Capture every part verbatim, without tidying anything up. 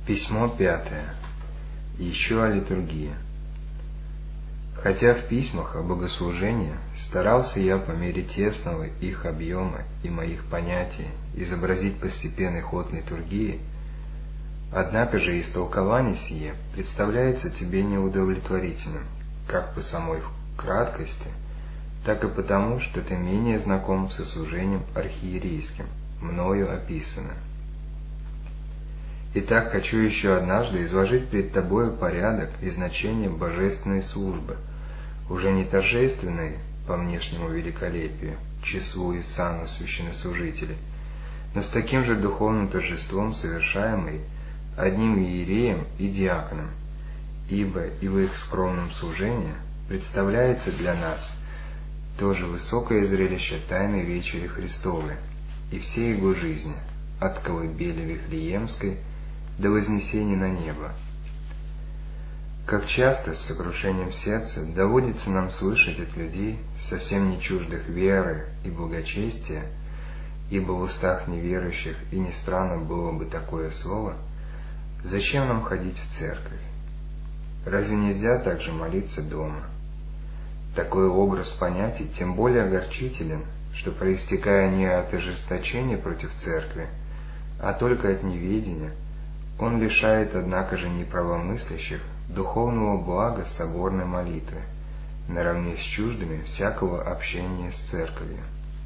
Письмо пятое. Еще о литургии. Хотя в письмах о богослужении старался я по мере тесного их объема и моих понятий изобразить постепенный ход литургии, однако же истолкование сие представляется тебе неудовлетворительным, как по самой краткости, так и потому, что ты менее знаком со служением архиерейским, мною описанным. Итак, хочу еще однажды изложить пред тобою порядок и значение божественной службы, уже не торжественной по внешнему великолепию, числу и сану священнослужителей, но с таким же духовным торжеством, совершаемой одним иереем и диаконом, ибо и в их скромном служении представляется для нас тоже высокое зрелище тайной вечери Христовой и всей Его жизни, от колыбели Вифлеемской до вознесения на небо. Как часто с сокрушением сердца доводится нам слышать от людей, совсем не чуждых веры и благочестия, ибо в устах неверующих и не странно было бы такое слово: «Зачем нам ходить в церковь? Разве нельзя также молиться дома?» Такой образ понятий тем более огорчителен, что, проистекая не от ожесточения против церкви, а только от неведения, он лишает, однако же, неправомыслящих духовного блага соборной молитвы, наравне с чуждыми всякого общения с церковью.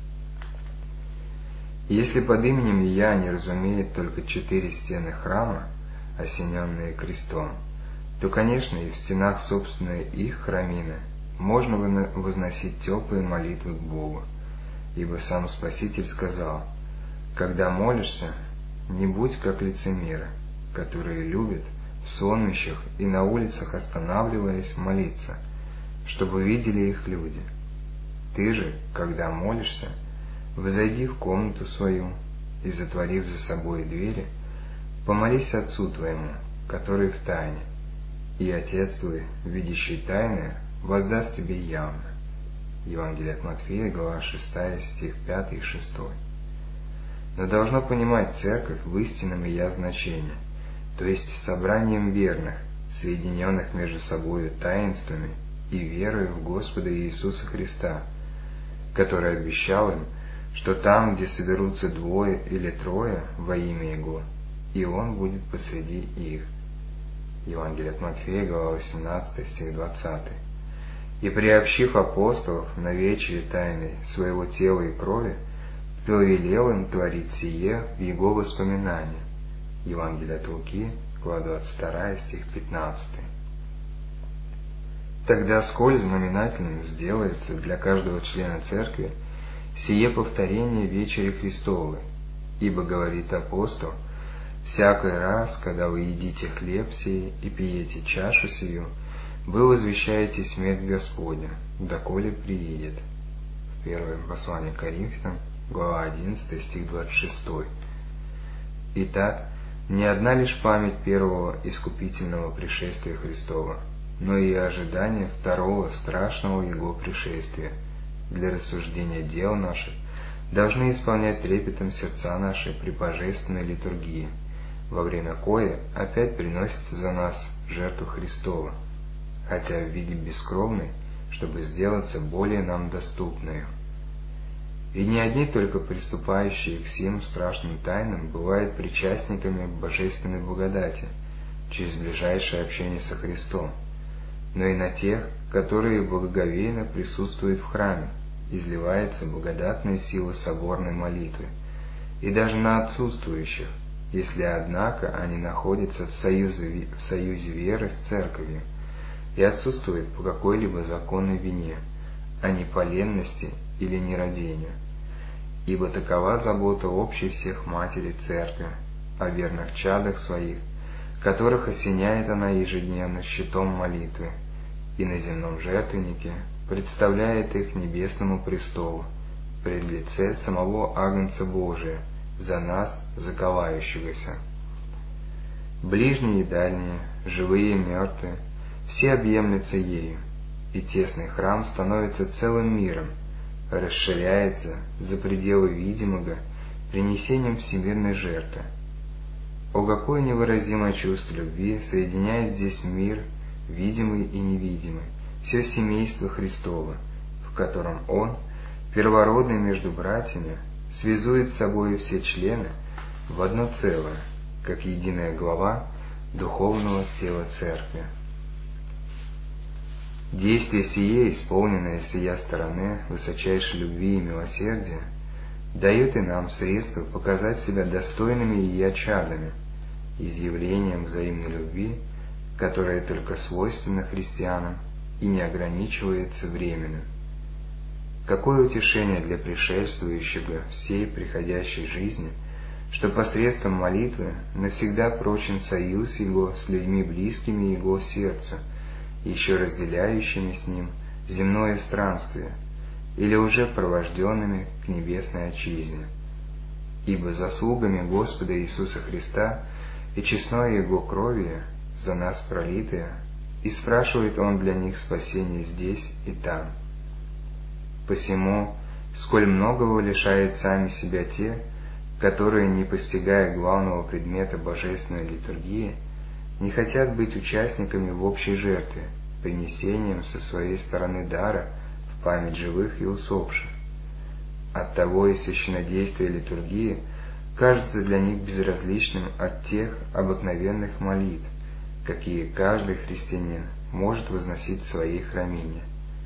Если под именем «Я» не разумеет только четыре стены храма, осененные крестом, то, конечно, и в стенах собственной их храмины можно возносить теплые молитвы к Богу, ибо сам Спаситель сказал: «Когда молишься, не будь как лицемеры, которые любят в сонмищах и на улицах, останавливаясь, молиться, чтобы видели их люди. Ты же, когда молишься, взойди в комнату свою и, затворив за собой двери, помолись Отцу твоему, который в тайне, и Отец твой, видящий тайное, воздаст тебе явно». Евангелие от Матфея, глава шестая, стих пятый и шестой. Но должно понимать церковь в истинном ее значении, то есть собранием верных, соединенных между собою таинствами и верой в Господа Иисуса Христа, который обещал им, что там, где соберутся двое или трое во имя Его, и Он будет посреди их. Евангелие от Матфея, глава восемнадцатая, стих двадцатый. И приобщив апостолов на вечере тайной своего тела и крови, повелел им творить сие в Его воспоминания. Евангелие от Луки, глава двадцать вторая, стих пятнадцатый. Тогда сколь знаменательным сделается для каждого члена церкви сие повторение вечери Христовой, ибо, говорит апостол, «Всякий раз, когда вы едите хлеб сей и пьете чашу сию, вы возвещаете смерть Господня, доколе приедет». Первое послание к Коринфянам, глава одиннадцатая, стих двадцать шестой. Итак, не одна лишь память первого искупительного пришествия Христова, но и ожидание второго страшного Его пришествия для рассуждения дел наших должны исполнять трепетом сердца наши при божественной литургии, во время кои опять приносится за нас жертва Христова, хотя в виде бескровной, чтобы сделаться более нам доступною. И не одни только приступающие к сим страшным тайнам бывают причастниками божественной благодати через ближайшее общение со Христом, но и на тех, которые благоговейно присутствуют в храме, изливается благодатная сила соборной молитвы, и даже на отсутствующих, если, однако, они находятся в союзе, в союзе веры с церковью и отсутствуют по какой-либо законной вине, а не по ленности или нерадению. Ибо такова забота общей всех Матери Церкви о верных чадах своих, которых осеняет она ежедневно щитом молитвы, и на земном жертвеннике представляет их небесному престолу, пред лице самого Агнца Божия, за нас заковающегося. Ближние и дальние, живые и мертвые, все объемлются ею, и тесный храм становится целым миром, расширяется за пределы видимого принесением всемирной жертвы. О, какое невыразимое чувство любви соединяет здесь мир, видимый и невидимый, все семейство Христово, в котором Он, первородный между братьями, связует с собой все члены в одно целое, как единая глава духовного тела Церкви. Действие сие, исполненное с сия стороны высочайшей любви и милосердия, дает и нам средства показать себя достойными ее чадами, изъявлением взаимной любви, которая только свойственна христианам и не ограничивается временем. Какое утешение для пришествующего всей приходящей жизни, что посредством молитвы навсегда прочен союз его с людьми близкими его сердцу, еще разделяющими с ним земное странствие, или уже провожденными к небесной отчизне. Ибо заслугами Господа Иисуса Христа и честной Его крови, за нас пролитое, и спрашивает Он для них спасение здесь и там. Посему, сколь многого лишают сами себя те, которые, не постигая главного предмета божественной литургии, не хотят быть участниками в общей жертве, принесением со своей стороны дара в память живых и усопших. Оттого и священнодействие литургии кажется для них безразличным от тех обыкновенных молитв, какие каждый христианин может возносить в своей храмине.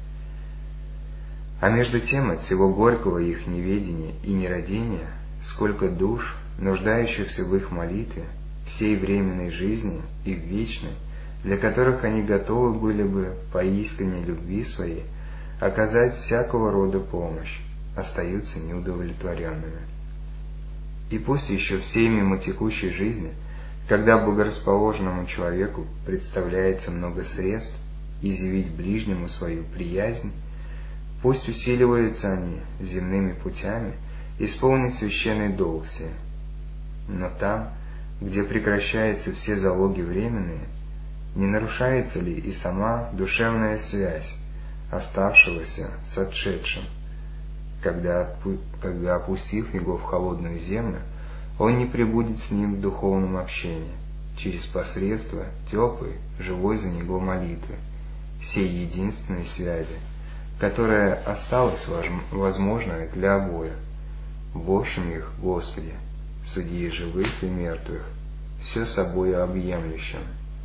А между тем от всего горького их неведения и нерадения, сколько душ, нуждающихся в их молитве, всей временной жизни и в вечной, для которых они готовы были бы по искренней любви своей оказать всякого рода помощь, остаются неудовлетворенными. И пусть еще всей мимо текущей жизни, когда благорасположенному человеку представляется много средств изъявить ближнему свою приязнь, пусть усиливаются они земными путями исполнить священный долг сей. Но там, где прекращаются все залоги временные, не нарушается ли и сама душевная связь оставшегося с отшедшим, когда, когда, опустив его в холодную землю, он не пребудет с ним в духовном общении, через посредство теплой, живой за него молитвы, сей единственной связи, которая осталась возможной для обоих, в общем их Господе, судьи живых и мертвых, все собою объемлющим.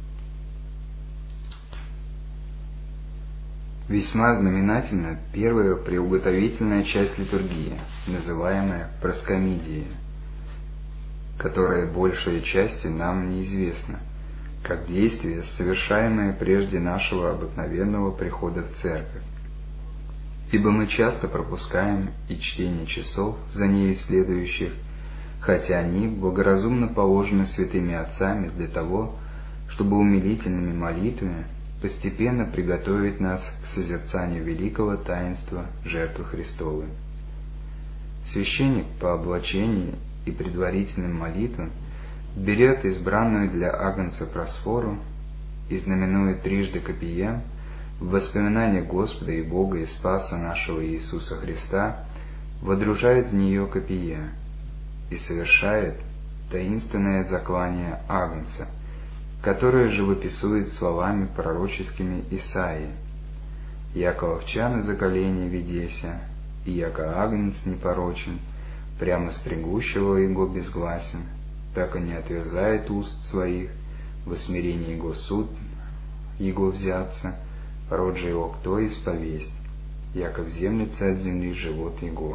Весьма знаменательна первая приуготовительная часть литургии, называемая проскомидией, которая большей части нам неизвестна, как действие, совершаемое прежде нашего обыкновенного прихода в церковь. Ибо мы часто пропускаем и чтение часов, за нею следующих, хотя они благоразумно положены святыми отцами для того, чтобы умилительными молитвами постепенно приготовить нас к созерцанию великого таинства жертвы Христовой. Священник по облачении и предварительным молитвам берет избранную для агнца просфору и, знаменуя трижды копием, в воспоминание Господа и Бога и Спаса нашего Иисуса Христа, водружает в нее копие и совершает таинственное заклание агнца, которое живописует словами пророческими Исаии: «Яко овча на заколение ведеся, и яко агнец непорочен, прямо стригущего его безгласен, так и не отверзает уст своих, во смирении его суд его взяться, род же его кто исповесть, яко вземлется от земли живот его».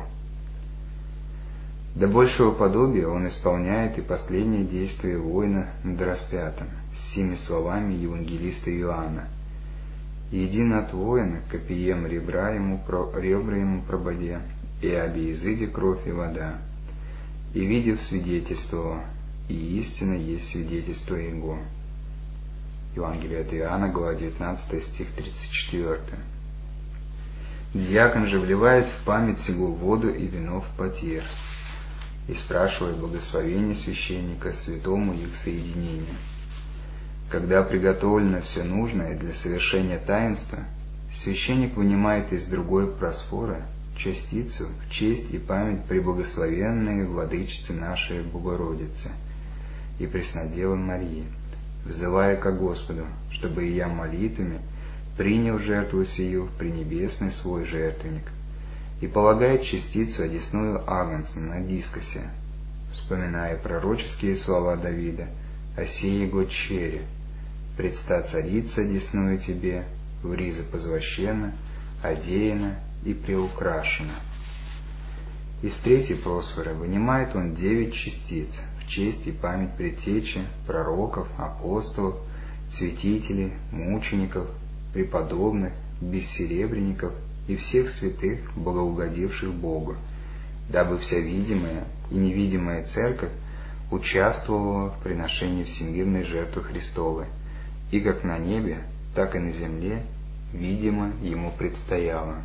До большего подобия он исполняет и последнее действие воина над распятым с сими словами евангелиста Иоанна: «Иди над воина копием ребра ему, про, ребра ему прободе, и оби изыди кровь и вода, и видев свидетельство, и истина есть свидетельство его». Евангелие от Иоанна, глава девятнадцатая, стих тридцать четвёртый. Диакон же вливает в память сего воду и вино в потир, и спрашивает благословение священника святому их соединению. Когда приготовлено все нужное для совершения таинства, священник вынимает из другой просфоры частицу в честь и память преблагословенной владычицы нашей Богородицы, и Преснодевы Марии, взывая ко Господу, чтобы и я молитвами принял жертву сию в пренебесный свой жертвенник, и полагает частицу одесную Агнца на дискосе, вспоминая пророческие слова Давида о сей его чере: «Предста царица одесную тебе, в ризы позвощена, одеяна и приукрашена». Из третьей просфоры вынимает он девять частиц в честь и память предтечи, пророков, апостолов, святителей, мучеников, преподобных, бессеребренников и всех святых, богоугодивших Богу, дабы вся видимая и невидимая Церковь участвовала в приношении всемирной жертвы Христовой, и как на небе, так и на земле, видимо, ему предстояло.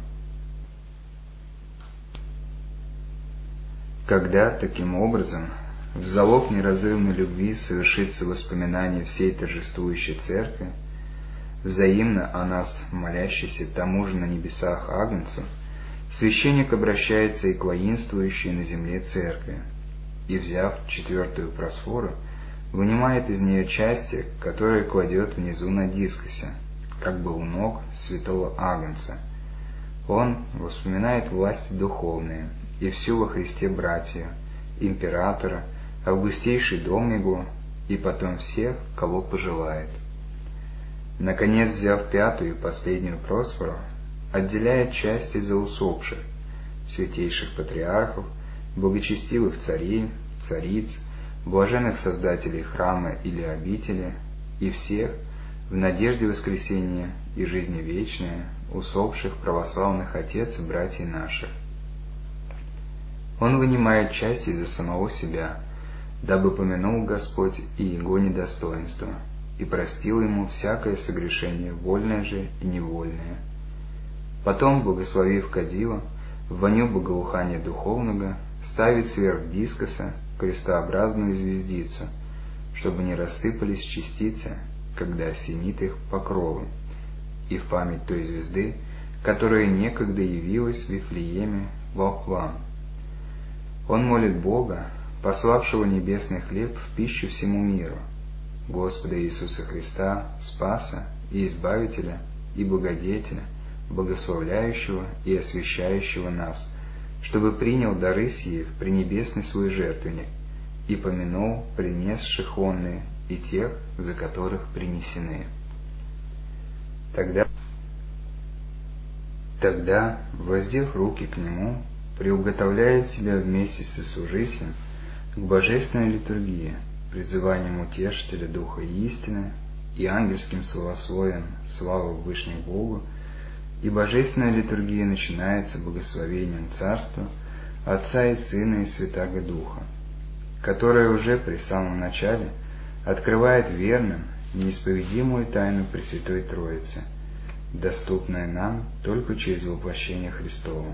Когда, таким образом, в залог неразрывной любви совершится воспоминание всей торжествующей Церкви, взаимно о нас молящейся тому же на небесах Агнцу, священник обращается и к воинствующей на земле Церкви, и, взяв четвертую просфору, вынимает из нее части, которые кладет внизу на дискосе, как бы у ног святого Агнца. Он воспоминает власти духовные и всю во Христе братью, императора, августейший дом его, и потом всех, кого пожелает. Наконец, взяв пятую и последнюю просфору, отделяет части за усопших, святейших патриархов, благочестивых царей, цариц, блаженных создателей храма или обители, и всех, в надежде воскресения и жизни вечной, усопших православных отец и братьев наших. Он вынимает части за самого себя, дабы помянул Господь и его недостоинство, и простил ему всякое согрешение, вольное же и невольное. Потом, благословив кадила, в воню благоухания духовного, ставит сверх дискоса крестообразную звездицу, чтобы не рассыпались частицы, когда осенит их покровом, и в память той звезды, которая некогда явилась в Вифлееме волхвам. Он молит Бога, пославшего небесный хлеб в пищу всему миру, Господа Иисуса Христа, Спаса и Избавителя и Благодетеля, благословляющего и освящающего нас, чтобы принял дары сии в пренебесный свой жертвенник и помянул принесших онные и тех, за которых принесены. Тогда, тогда, воздев руки к нему, приуготовляет себя вместе со служителем к божественной литургии, призыванием утешителя Духа и истины и ангельским словословием славы Вышнему Богу, и божественная литургия начинается благословением Царства Отца и Сына и Святаго Духа, которое уже при самом начале открывает верным неисповедимую тайну Пресвятой Троицы, доступную нам только через воплощение Христово.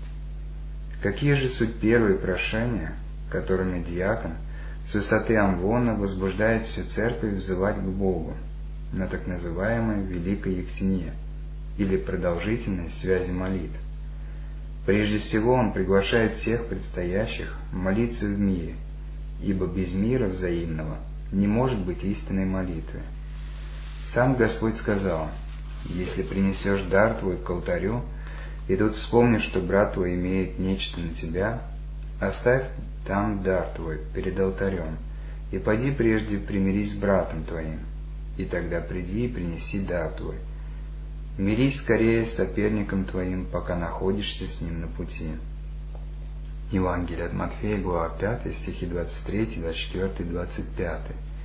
Какие же суть первые прошения, которыми диакон с высоты амвона возбуждает всю церковь взывать к Богу на так называемой Великой Ектине, или продолжительной связи молитв? Прежде всего он приглашает всех предстоящих молиться в мире, ибо без мира взаимного не может быть истинной молитвы. Сам Господь сказал: «Если принесешь дар твой к алтарю, и тут вспомнишь, что брат твой имеет нечто на тебя, оставь там дар твой перед алтарем, и поди прежде примирись с братом твоим, и тогда приди и принеси дар твой. Мирись скорее с соперником твоим, пока находишься с ним на пути». Евангелие от Матфея, глава пятая, стихи двадцать три, двадцать четыре, двадцать пять.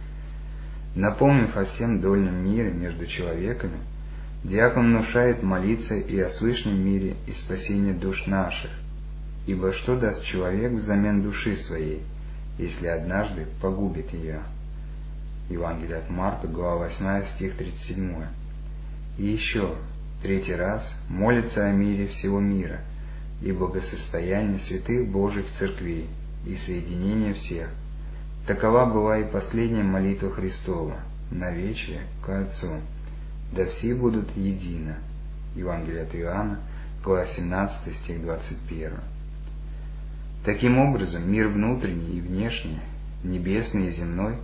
Напомнив о всем дольнем мире между человеками, диакон внушает молиться и о свышнем мире и спасении душ наших, ибо что даст человек взамен души своей, если однажды погубит ее? Евангелие от Марка, глава восьмая, стих тридцать семь. И еще, третий раз, молится о мире всего мира и благосостоянии святых Божьих церквей и соединение всех. Такова была и последняя молитва Христова на вечере к Отцу: «Да все будут едино». Евангелие от Иоанна, глава семнадцатая, стих двадцать один. Таким образом, мир внутренний и внешний, небесный и земной,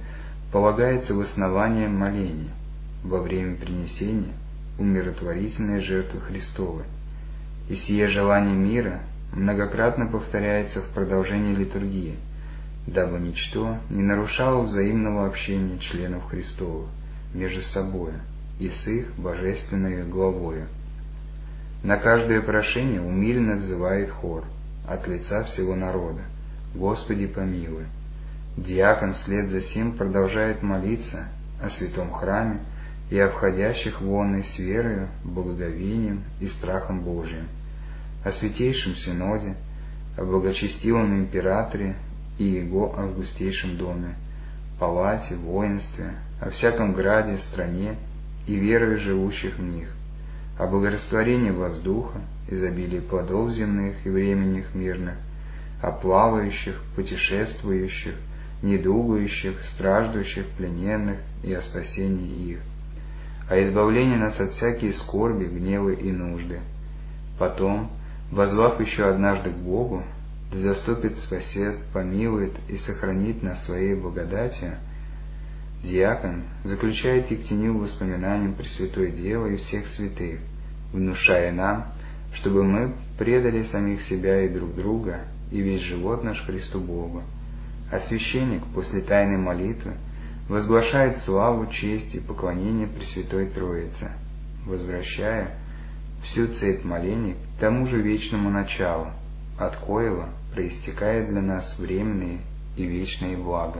полагается в основание моления во время принесения умиротворительной жертвы Христовой, и сие желание мира многократно повторяется в продолжении литургии, дабы ничто не нарушало взаимного общения членов Христовых между собою и с их божественной главою. На каждое прошение умиленно взывает хор от лица всего народа: «Господи помилуй». Диакон вслед за сим продолжает молиться о святом храме и о входящих вонной с верою, благоговением и страхом Божиим, о святейшем синоде, о благочестивом императоре и его августейшем доме, палате, воинстве, о всяком граде, стране и верою живущих в них, о благорастворении воздуха, изобилии плодов земных и временных мирных, о плавающих, путешествующих, недугающих, страждущих, плененных и о спасении их, о избавлении нас от всякой скорби, гнева и нужды. Потом, воззвав еще однажды к Богу, да заступит, спасет, помилует и сохранит нас своей благодатью, диакон заключает Ектению воспоминанием Пресвятой Девы и всех святых, внушая нам, чтобы мы предали самих себя и друг друга и весь живот наш Христу Богу. А священник после тайной молитвы возглашает славу, честь и поклонение Пресвятой Троице, возвращая всю цепь молений к тому же вечному началу, от коего проистекает для нас временные и вечные блага.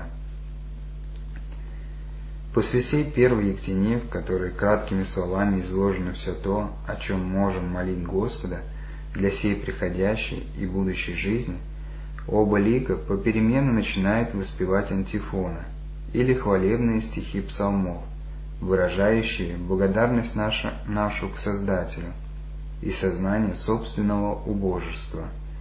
После сей первой Ектении, в которой краткими словами изложено все то, о чем можем молить Господа для сей приходящей и будущей жизни, оба лика попеременно начинают воспевать антифоны или хвалебные стихи псалмов, выражающие благодарность нашу, нашу к Создателю и сознание собственного убожества.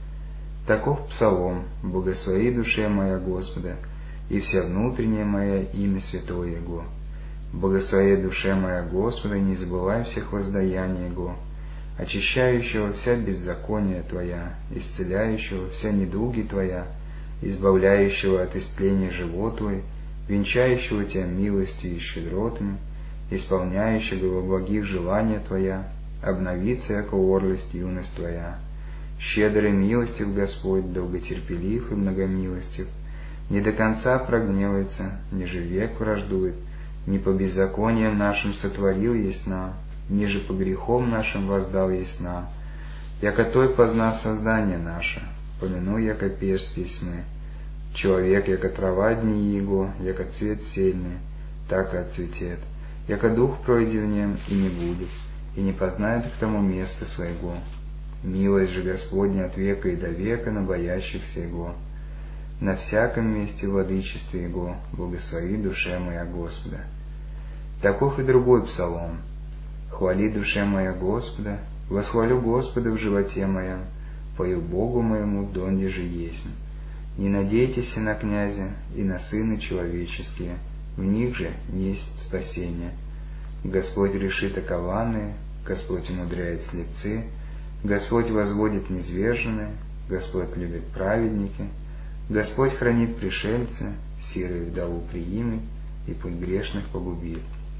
Таков псалом: «Благослови душе моя Господа, и вся внутренняя моя имя святое Его. Благослови душе моя Господа, не забывай всех воздаяний Его, очищающего вся беззакония Твоя, исцеляющего вся недуги Твоя, избавляющего от истления живот Твой, венчающего Тебя милостью и щедротами, исполняющего во благих желания Твоя, обновится яко орлость юность Твоя. Щедрый милостив Господь, долготерпелив и многомилостив, не до конца прогневается, ниже век враждует, не по беззакониям нашим сотворил есть нам, ниже по грехам нашим воздал есть нам. Яко той позна создание наше, помяну, яко перст есть мы. Человек, яко трава дни его, яко цвет сельный, так и отцветет. Яко дух пройди в нем, и не будет, и не познает к тому места своего. Милость же Господня от века и до века на боящихся Его. На всяком месте владычестве Его благослови душе моя Господа». Таков и другой псалом: «Хвали душе моя Господа, восхвалю Господа в животе моем, пою Богу моему, донде же есть. Не надейтесь на князя и на сыны человеческие, в них же есть спасение. Господь решит окованные, Господь умудряет слепцы, Господь возводит низверженные, Господь любит праведники, Господь хранит пришельца, сирую вдову приимет и путь грешных погубит».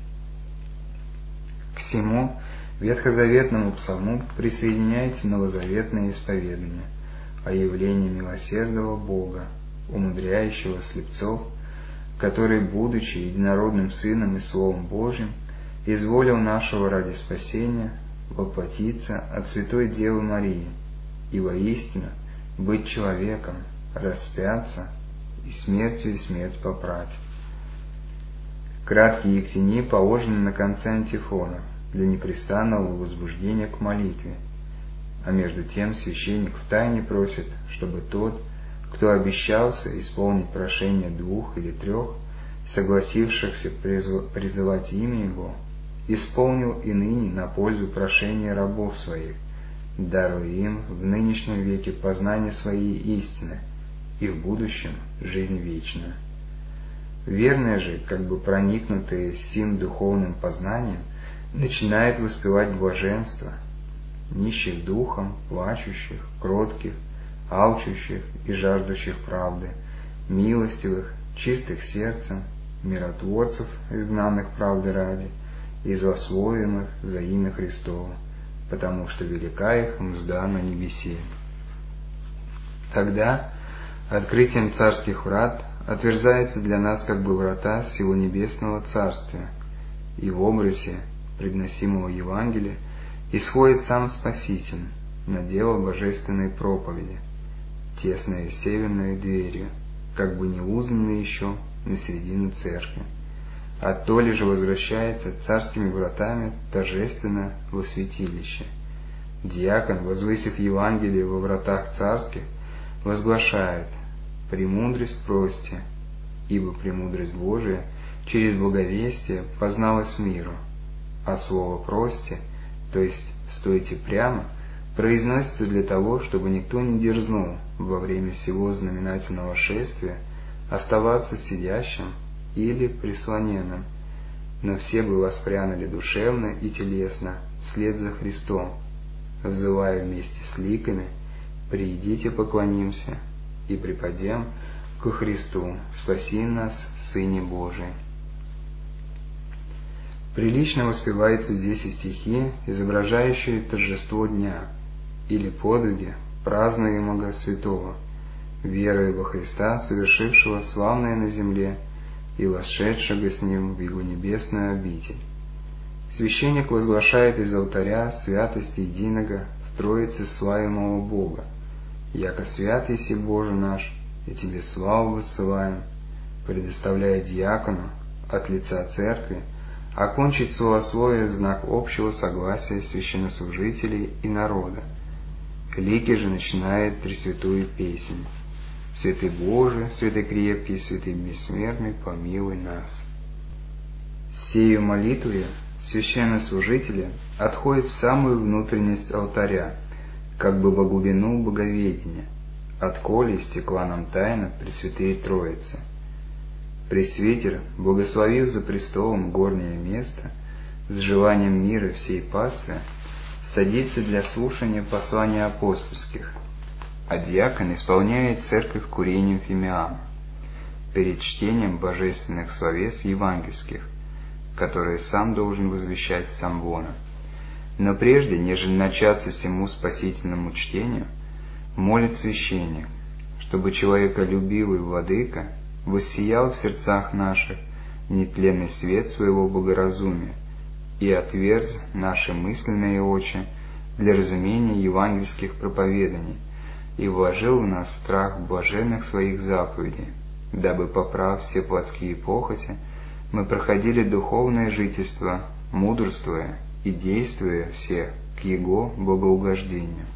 К сему ветхозаветному псалму присоединяется новозаветное исповедание о явлении милосердного Бога, умудряющего слепцов, который, будучи единородным Сыном и Словом Божьим, изволил нашего ради спасения воплотиться от Святой Девы Марии и воистину быть человеком, распяться и смертью и смерть попрать. Краткие ектении положены на конце антифона для непрестанного возбуждения к молитве, а между тем священник втайне просит, чтобы тот, кто обещался исполнить прошение двух или трех, согласившихся призывать имя Его, исполнил и ныне на пользу прошения рабов своих, даруя им в нынешнем веке познание своей истины и в будущем жизнь вечную. Верные же, как бы проникнутые сим духовным познанием, начинает воспевать блаженство, нищих духом, плачущих, кротких, алчущих и жаждущих правды, милостивых, чистых сердцем, миротворцев, изгнанных правды ради, и злословимых за имя Христово, потому что велика их мзда на небесе. Тогда открытием царских врат отверзается для нас как бы врата сего небесного царствия, и в образе предносимого Евангелия исходит сам Спаситель на дело божественной проповеди, тесной северной дверью, как бы не узнанной еще на середину церкви, а то ли же возвращается царскими вратами торжественно во святилище. Диакон, возвысив Евангелие во вратах царских, возглашает: «Премудрость прости, ибо премудрость Божия через благовестие позналась миру». А слово «прости», то есть «стойте прямо», произносится для того, чтобы никто не дерзнул во время сего знаменательного шествия оставаться сидящим или прислоненным, но все бы воспрянули душевно и телесно вслед за Христом, взывая вместе с ликами: «Приидите, поклонимся и припадем ко Христу, спаси нас, Сыне Божий». Прилично воспеваются здесь и стихи, изображающие торжество дня или подвиги празднуемого святого, верою во Христа, совершившего славное на земле и восшедшего с Ним в Его небесную обитель. Священник возглашает из алтаря святости единого в Троице славимого Бога: «Яко свят еси Боже наш, и Тебе славу воссылаем», предоставляя диакону от лица церкви окончить словословие в знак общего согласия священнослужителей и народа. Лики же начинает тресвятую песнь: «Святый Боже, святый крепкий, святый бессмертный, помилуй нас». Сею молитвою священнослужители отходят в самую внутренность алтаря, как бы во глубину боговедения, отколе истекла нам тайна Пресвятые Троицы. Пресвитер, благословив за престолом горнее место, с желанием мира всей пастве, садится для слушания послания апостольских, а диакон исполняет церковь курением фимиама, перед чтением божественных словес евангельских, которые сам должен возвещать с амвона. Но прежде, нежели начаться сему спасительному чтению, молит священник, чтобы человеколюбивый владыка воссиял в сердцах наших нетленный свет своего богоразумия и отверз наши мысленные очи для разумения евангельских проповеданий и вложил в нас страх блаженных своих заповедей, дабы, поправ все плотские похоти, мы проходили духовное жительство, мудрствуя и действуя все к Его благоугождению.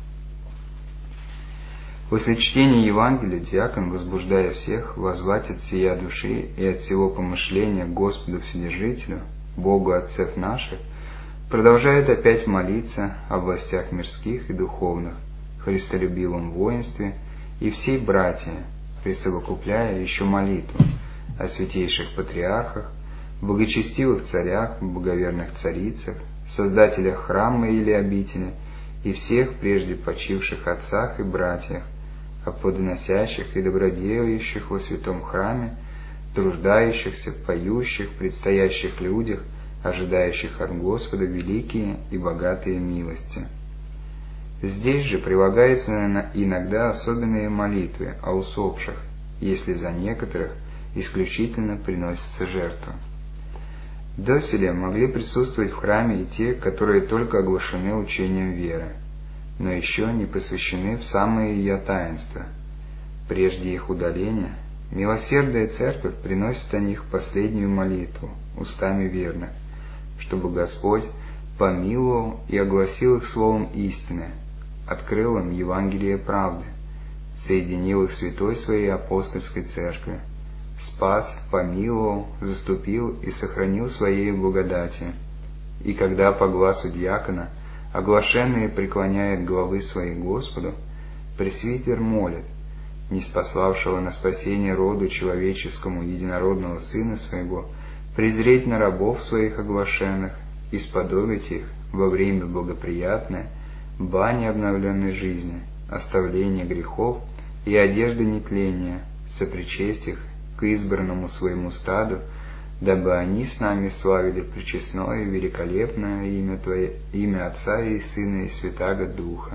После чтения Евангелия диакон, возбуждая всех, воззвать от сия души и от всего помышления Господу Вседержителю, Богу Отцев наших, продолжает опять молиться о властях мирских и духовных, христолюбивом воинстве и всей братья, присовокупляя еще молитву о святейших патриархах, благочестивых царях, благоверных царицах, создателях храма или обители и всех прежде почивших отцах и братьях, о плодоносящих и добродеющих во святом храме, труждающихся, поющих, предстоящих людях, ожидающих от Господа великие и богатые милости. Здесь же прилагаются иногда особенные молитвы о усопших, если за некоторых исключительно приносится жертва. Доселе могли присутствовать в храме и те, которые только оглашены учением веры, но еще не посвящены в самое ее таинство. Прежде их удаления, милосердная церковь приносит о них последнюю молитву устами верных, чтобы Господь помиловал и огласил их словом истины, открыл им Евангелие правды, соединил их святой своей апостольской церкви, спас, помиловал, заступил и сохранил своей благодати. И когда по гласу диакона оглашенные преклоняют головы свои Господу, пресвитер молит, ниспославшего на спасение роду человеческому единородного Сына Своего, презреть на рабов своих оглашенных и сподобить их во время благоприятное бани обновленной жизни, оставления грехов и одежды нетления, сопричесть их к избранному своему стаду, дабы они с нами славили пречестное и великолепное имя Твое, имя Отца и Сына и Святаго Духа.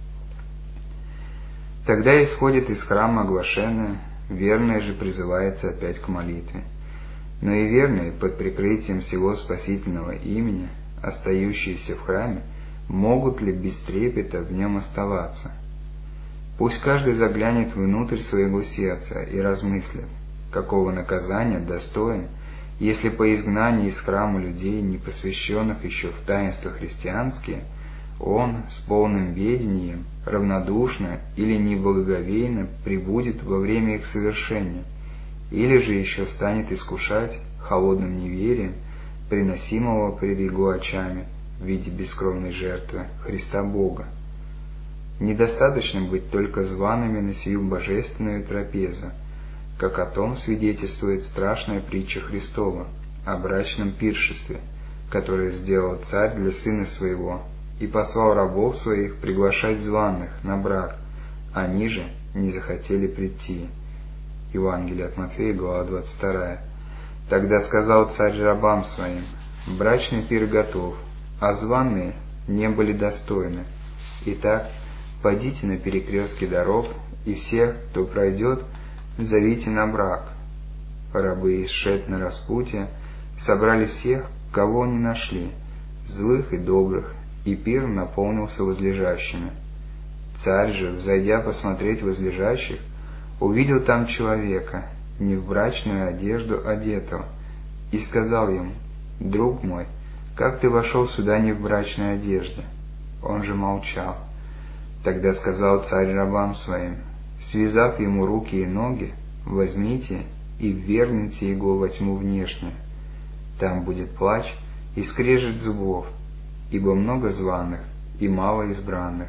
Тогда исходит из храма оглашенное, верное же призывается опять к молитве. Но и верные под прикрытием всего спасительного имени, остающиеся в храме, могут ли без трепета в нем оставаться? Пусть каждый заглянет внутрь своего сердца и размыслит, какого наказания достоин, если по изгнании из храма людей, не посвященных еще в таинства христианские, он с полным ведением, равнодушно или неблагоговейно прибудет во время их совершения, или же еще станет искушать холодным неверием, приносимого пред его очами в виде бескровной жертвы Христа Бога. Недостаточно быть только зваными на сию божественную трапезу, как о том свидетельствует страшная притча Христова о брачном пиршестве, которое сделал царь для сына своего, и послал рабов своих приглашать званых на брак, они же не захотели прийти. Евангелие от Матфея, глава двадцать вторая. Тогда сказал царь рабам своим: брачный пир готов, а званые не были достойны. Итак, подите на перекрестки дорог, и всех, кто пройдет, зовите на брак. Рабы, исшед на распутье, собрали всех, кого не нашли, злых и добрых, и пир наполнился возлежащими. Царь же, взойдя посмотреть возлежащих, увидел там человека, не в брачную одежду одетого, и сказал ему: «Друг мой, как ты вошел сюда не в брачной одежде?» Он же молчал. Тогда сказал царь рабам своим: связав ему руки и ноги, возьмите и ввергните его во тьму внешнюю. Там будет плач и скрежет зубов, ибо много званых и мало избранных.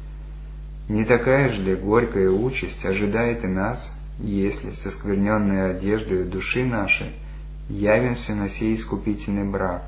Не такая же ли горькая участь ожидает и нас, если со скверненной одеждой души нашей явимся на сей искупительный брак?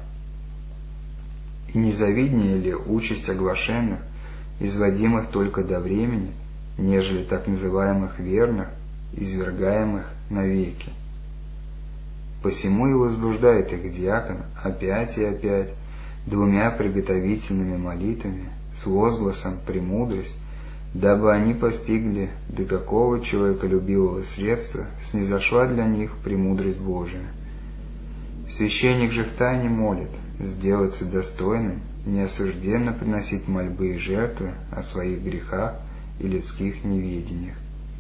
И не завиднее ли участь оглашенных, изводимых только до времени, нежели так называемых верных, извергаемых навеки? Посему и возбуждает их диакон опять и опять двумя приготовительными молитвами с возгласом «Премудрость», дабы они постигли, до какого человеколюбивого средства снизошла для них премудрость Божия. Священник же втайне молит сделаться достойным, неосужденно приносить мольбы и жертвы о своих грехах и людских неведениях.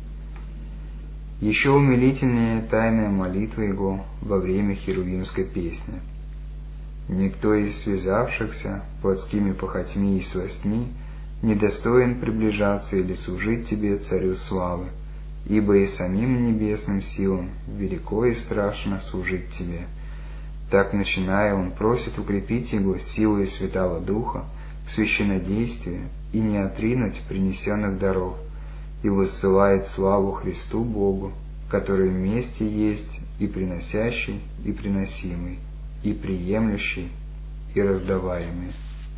Еще умилительнее тайная молитва его во время херувимской песни. Никто из связавшихся плотскими похотьми и сластьми недостоин приближаться или служить тебе, царю славы, ибо и самим небесным силам велико и страшно служить тебе. Так, начиная, он просит укрепить его силой Святого Духа к священнодействию и не отринуть принесенных даров, и воссылает славу Христу Богу, который вместе есть и приносящий, и приносимый, и приемлющий, и раздаваемый.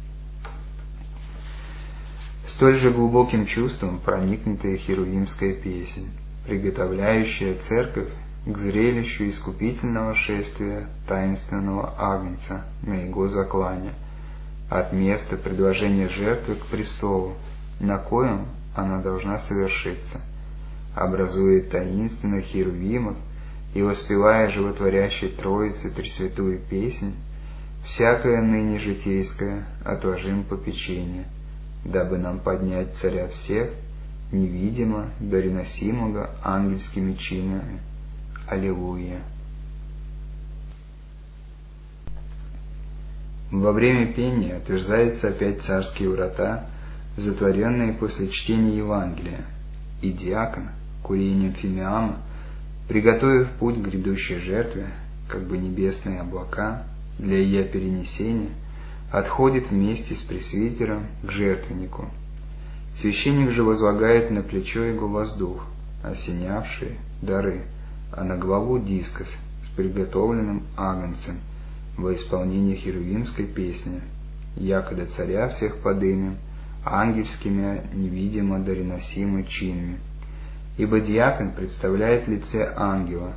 Столь же глубоким чувством проникнутая херувимская песнь, приготовляющая церковь к зрелищу искупительного шествия таинственного Агнца на его заклане, от места предложения жертвы к престолу, на коем она должна совершиться, образует таинственных херувимов и, воспевая животворящей Троице Тресвятую песнь, всякое ныне житейское отложим попечение, дабы нам поднять Царя всех, невидимо дореносимого ангельскими чинами. Аллилуйя! Во время пения отверзаются опять царские врата, затворенные после чтения Евангелия, и диакон, курением фимиама, приготовив путь к грядущей жертве, как бы небесные облака, для ее перенесения, отходит вместе с пресвитером к жертвеннику. Священник же возлагает на плечо его воздух, осенявшие дары, а на главу дискос с приготовленным агнцем во исполнение херувимской песни, якобы царя всех подымем, ангельскими невидимо дореносимы чинами. Ибо диакон представляет лице ангела,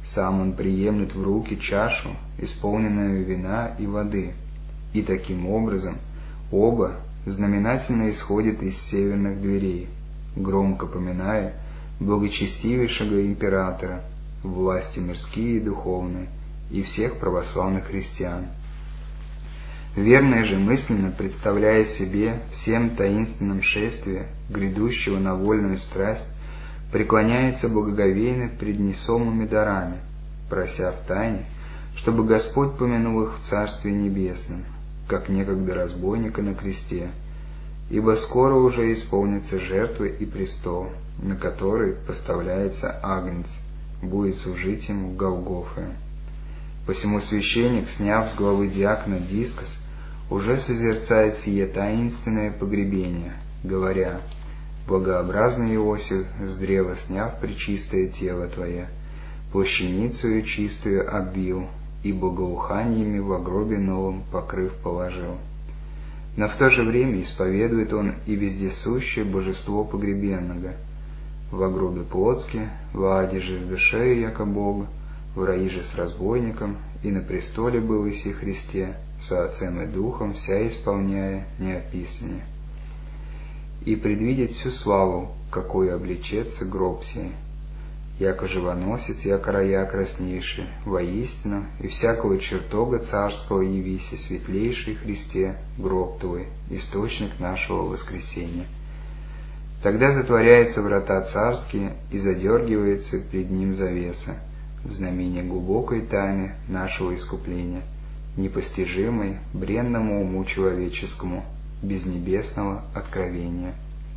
сам он приемлет в руки чашу, исполненную вина и воды, и таким образом оба знаменательно исходят из северных дверей, громко поминая благочестивейшего императора, власти мирские и духовные, и всех православных христиан. Верный же, мысленно представляя себе всем таинственном шествие грядущего на вольную страсть, преклоняется благоговейно пред несомыми дарами, прося в тайне, чтобы Господь помянул их в Царстве Небесном, как некогда разбойника на кресте, ибо скоро уже исполнится жертва и престол, на который поставляется агнец, будет служить ему Голгофою. Посему священник, сняв с головы диакона дискос, уже созерцает сие таинственное погребение, говоря: «Благообразный Иосиф, с древа сняв пречистое тело Твое, плащаницею чистую обвил, и благоуханиями во гробе новом покрыв положил». Но в то же время исповедует он и вездесущее божество погребенного. Во гробе плотске, в аде же с душею яко Бога, в раи же с разбойником, и на престоле был иси Христе, со Отцем и Духом вся исполняя неописание. И предвидит всю славу, какую облечется гроб сей, яко живоносец, яко рая краснейший, воистину, и всякого чертога царского явися светлейший Христе, гроб Твой, источник нашего воскресения. Тогда затворяются врата царские, и задергивается пред ним завеса, в знамение глубокой тайны нашего искупления, непостижимой бренному уму человеческому, без небесного откровения.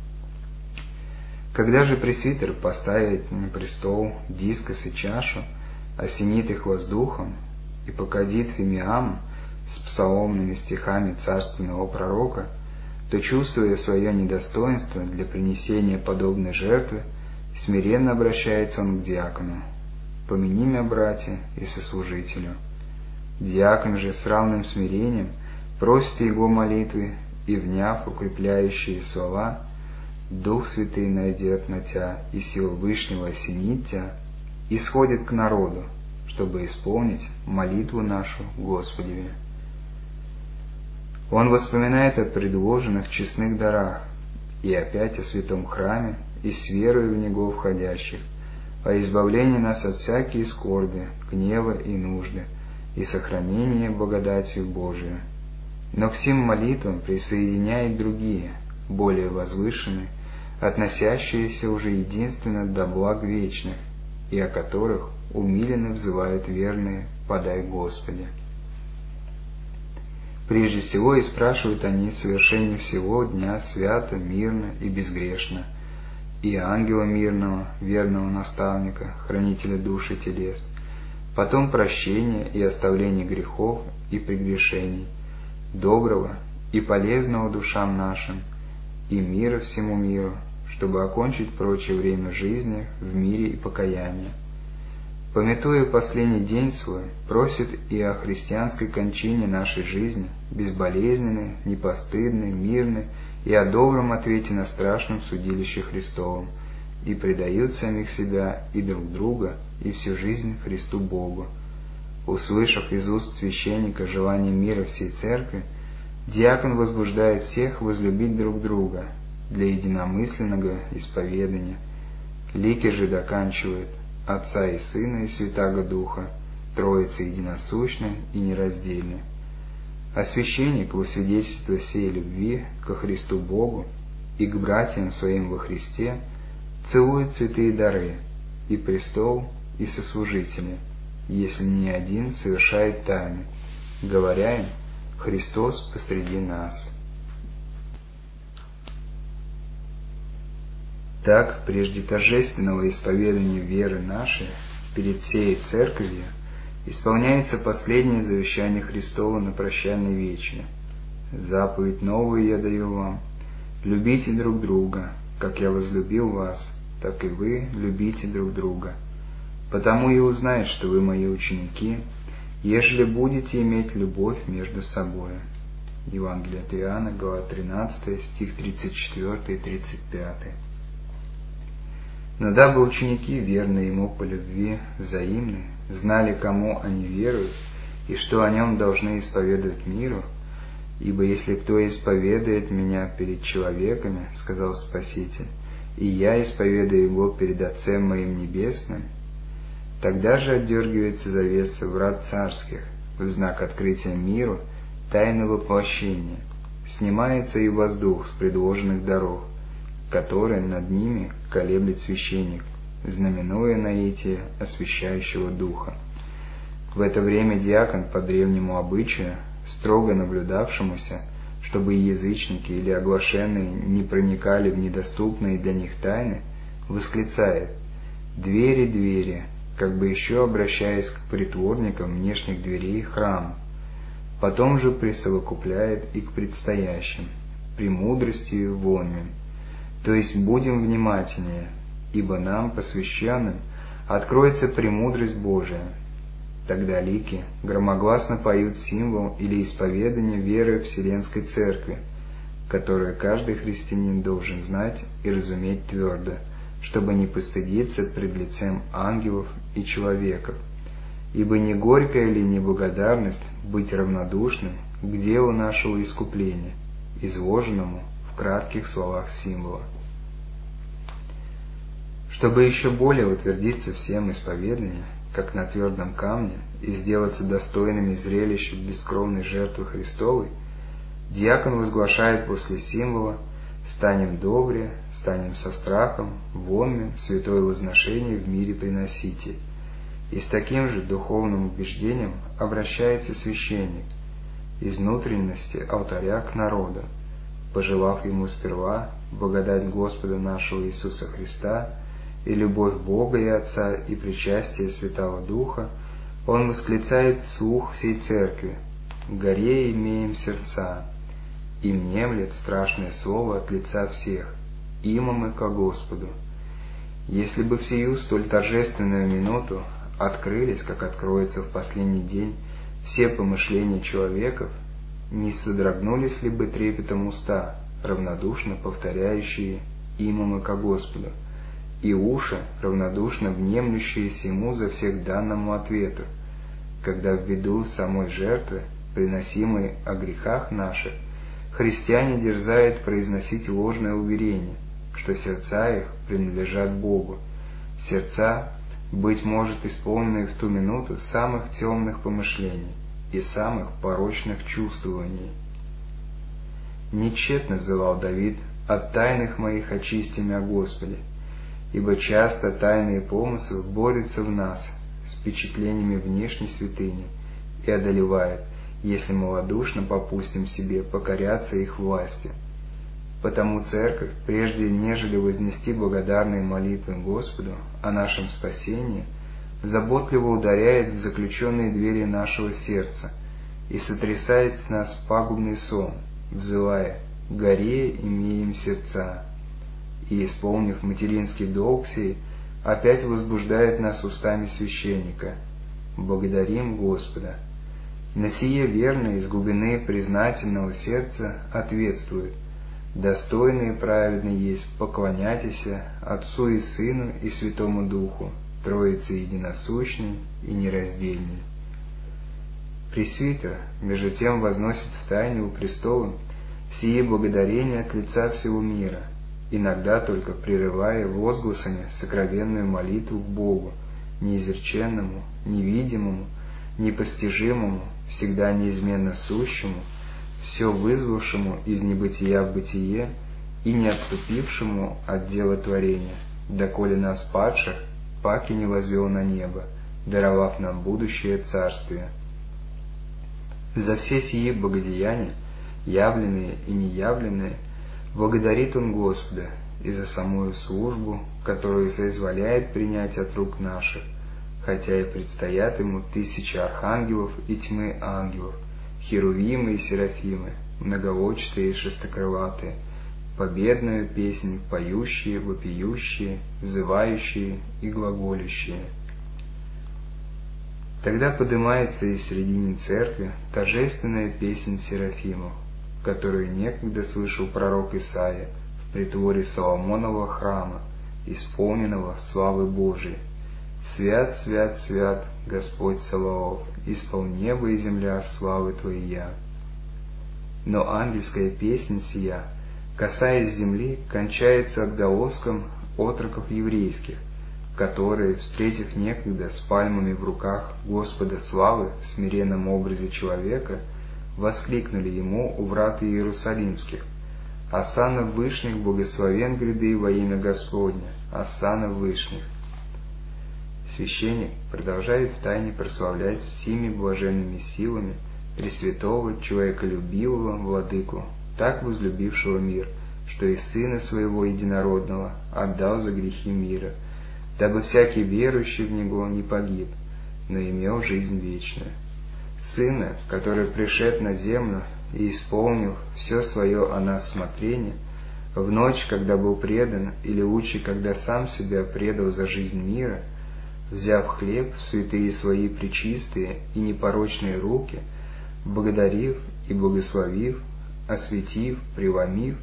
Когда же пресвитер поставит на престол дискос и чашу, осенит их воздухом и покадит фимиам с псаломными стихами царственного пророка, то, чувствуя свое недостоинство для принесения подобной жертвы, смиренно обращается он к диакону: «Помяни меня, братья, и сослужителю». Диакон же с равным смирением просит его молитвы, и, вняв укрепляющие слова: «Дух Святый найдет на тя, и сила Вышнего осенит тя», исходит к народу, чтобы исполнить молитву нашу Господеве. Он воспоминает о предложенных честных дарах, и опять о святом храме, и с верою в него входящих, о избавлении нас от всякие скорби, гнева и нужды, и сохранении благодатью Божию. Но к сим молитвам присоединяет другие, более возвышенные, относящиеся уже единственно до благ вечных, и о которых умиленно взывают верные: «Подай, Господи». Прежде всего и спрашивают они совершение всего дня свято, мирно и безгрешно, и ангела мирного, верного наставника, хранителя душ и телес, потом прощение и оставление грехов и прегрешений, доброго и полезного душам нашим, и мира всему миру, чтобы окончить прочее время жизни в мире и покаянии. Памятуя последний день свой, просит и о христианской кончине нашей жизни, безболезненной, непостыдной, мирной, и о добром ответе на страшном судилище Христовом, и предают самих себя и друг друга, и всю жизнь Христу Богу. Услышав из уст священника желание мира всей церкви, диакон возбуждает всех возлюбить друг друга для единомысленного исповедания. Лики же доканчивает: Отца и Сына и Святаго Духа, Троица единосущна и нераздельна. А священник во свидетельство сей любви ко Христу Богу и к братьям своим во Христе целует святые дары, и престол, и сослужители, если не один совершает тайны, говоря им: «Христос посреди нас». Так, прежде торжественного исповедания веры нашей перед всей Церковью исполняется последнее завещание Христова на прощальной вечере: «Заповедь новую я даю вам: любите друг друга, как я возлюбил вас, так и вы любите друг друга. Потому и узнают, что вы мои ученики, ежели будете иметь любовь между собою». Евангелие от Иоанна, глава тринадцатая, стих тридцать четвёртый и тридцать пятый. Но дабы ученики, верные ему по любви взаимной, знали, кому они веруют, и что о нем должны исповедовать миру. Ибо если кто исповедует меня перед человеками, сказал Спаситель, и я исповедую его перед Отцем моим Небесным, тогда же отдергивается завеса врат царских, в знак открытия миру тайны воплощения, снимается и воздух с предложенных даров, который над ними колеблет священник, знаменуя наитие освящающего духа. В это время диакон по древнему обычаю, строго наблюдавшемуся, чтобы и язычники или оглашенные не проникали в недоступные для них тайны, восклицает: «Двери, двери», как бы еще обращаясь к притворникам внешних дверей храма. Потом же присовокупляет и к предстоящим: «Премудростью вонным», то есть будем внимательнее, ибо нам, посвященным, откроется премудрость Божия. Тогда лики громогласно поют символ или исповедание веры Вселенской Церкви, которую каждый христианин должен знать и разуметь твердо, чтобы не постыдиться пред лицем ангелов и человеков. Ибо не горькая ли неблагодарность быть равнодушным к делу нашего искупления, изложенному в кратких словах символа. Чтобы еще более утвердиться всем исповедания, как на твердом камне, и сделаться достойными зрелища бескровной жертвы Христовой, диакон возглашает после символа: «Станем добре, станем со страхом, вонным святое возношение в мире приносите». И с таким же духовным убеждением обращается священник из внутренности алтаря к народу, пожелав ему сперва благодать Господа нашего Иисуса Христа и любовь Бога и Отца и причастие Святого Духа, он восклицает вслух всей церкви: «Горе имеем сердца, и внемлет страшное слово от лица всех, има мы ко Господу». Если бы в сию столь торжественную минуту открылись, как откроется в последний день, все помышления человеков, не содрогнулись ли бы трепетом уста, равнодушно повторяющие «има мы ко Господу», и уши, равнодушно внемлющие сему за всех данному ответу, когда ввиду самой жертвы, приносимой о грехах наших, христиане дерзают произносить ложное уверение, что сердца их принадлежат Богу, сердца, быть может, исполненные в ту минуту самых темных помышлений и самых порочных чувствований. Нечетно взывал Давид: «От тайных моих очисти мя, Господи», ибо часто тайные помыслы борются в нас с впечатлениями внешней святыни и одолевают, если малодушно попустим себе покоряться их власти. Потому Церковь, прежде нежели вознести благодарные молитвы Господу о нашем спасении, заботливо ударяет в заключенные двери нашего сердца и сотрясает с нас пагубный сон, взывая: «Горе имеем сердца», и, исполнив материнский долг сей, опять возбуждает нас устами священника: «Благодарим Господа». На сие верно из глубины признательного сердца ответствует: «Достойно и праведно есть поклоняйтесь Отцу и Сыну и Святому Духу, Троице единосущной и нераздельной». Пресвитер, между тем, возносит в тайне у престола сие благодарение от лица всего мира, иногда только прерывая возгласами сокровенную молитву к Богу, неизреченному, невидимому, непостижимому, всегда неизменно сущему, все вызвавшему из небытия в бытие и не отступившему от дела творения, доколе нас падших паки не возвел на небо, даровав нам будущее царствие. За все сии благодеяния, явленные и неявленные, благодарит он Господа и за самую службу, которую соизволяет принять от рук наших, хотя и предстоят ему тысячи архангелов и тьмы ангелов, херувимы и серафимы, многоочтые и шестокрылатые, победную песнь поющие, вопиющие, взывающие и глаголющие. Тогда поднимается из середины церкви торжественная песнь серафимов, которую некогда слышал пророк Исаия в притворе Соломонова храма, исполненного славы Божией. Свят, свят, свят, Господь Саваоф, испол неба и земля славы Твоя. Но ангельская песнь сия, касаясь земли, кончается отголоском отроков еврейских, которые, встретив некогда с пальмами в руках Господа славы в смиренном образе человека, воскликнули ему у врат Иерусалимских: «Осанна вышних, благословен гряды во имя Господня, осанна вышних». Священник продолжает втайне прославлять сими блаженными силами Пресвятого, человеколюбивого Владыку, так возлюбившего мир, что и Сына Своего Единородного отдал за грехи мира, дабы всякий верующий в Него не погиб, но имел жизнь вечную. Сына, который пришед на землю и исполнил все свое о нас смотрение, в ночь, когда был предан, или лучше, когда сам себя предал за жизнь мира, взяв хлеб в святые свои пречистые и непорочные руки, благодарив и благословив, осветив, преломив,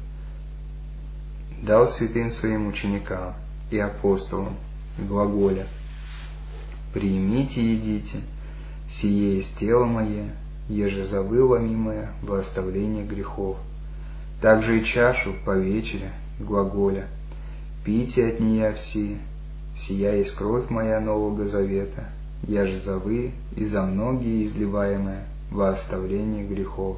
дал святым своим ученикам и апостолам, глаголя: «Приимите и едите, сие есть тело мое, еже за вы ломимое во оставление грехов». Также и чашу по вечере, глаголя: «Пейте от нея все, сия есть кровь моя нового завета, еже за вы и за многие изливаемая во оставление грехов».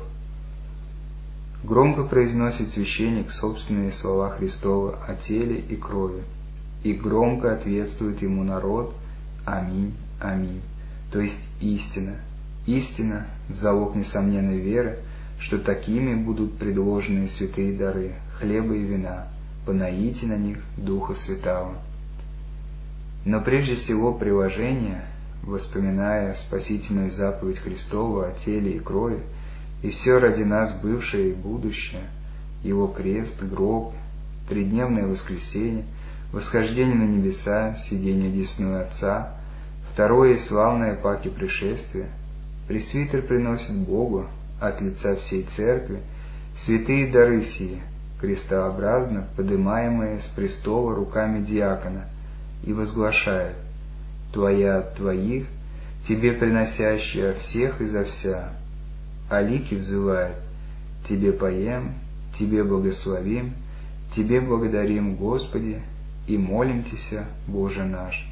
Громко произносит священник собственные слова Христова о теле и крови, и громко ответствует ему народ: «Аминь, аминь», то есть истина. Истина в залог несомненной веры, что такими будут предложены святые дары хлеба и вина, понаите на них Духа Святаго. Но прежде всего приложение, воспоминая спасительную заповедь Христову о теле и крови, и все ради нас бывшее и будущее, Его крест, гроб, тридневное воскресенье, восхождение на небеса, сидение одесную Отца, второе и славное паки пришествие, пресвитер приносит Богу от лица всей Церкви святые дары сии, крестообразно подымаемые с престола руками диакона, и возглашает: «Твоя от Твоих, Тебе приносящая всех и за вся». А лики взывает: «Тебе поем, Тебе благословим, Тебе благодарим, Господи, и молимтеся, Боже наш».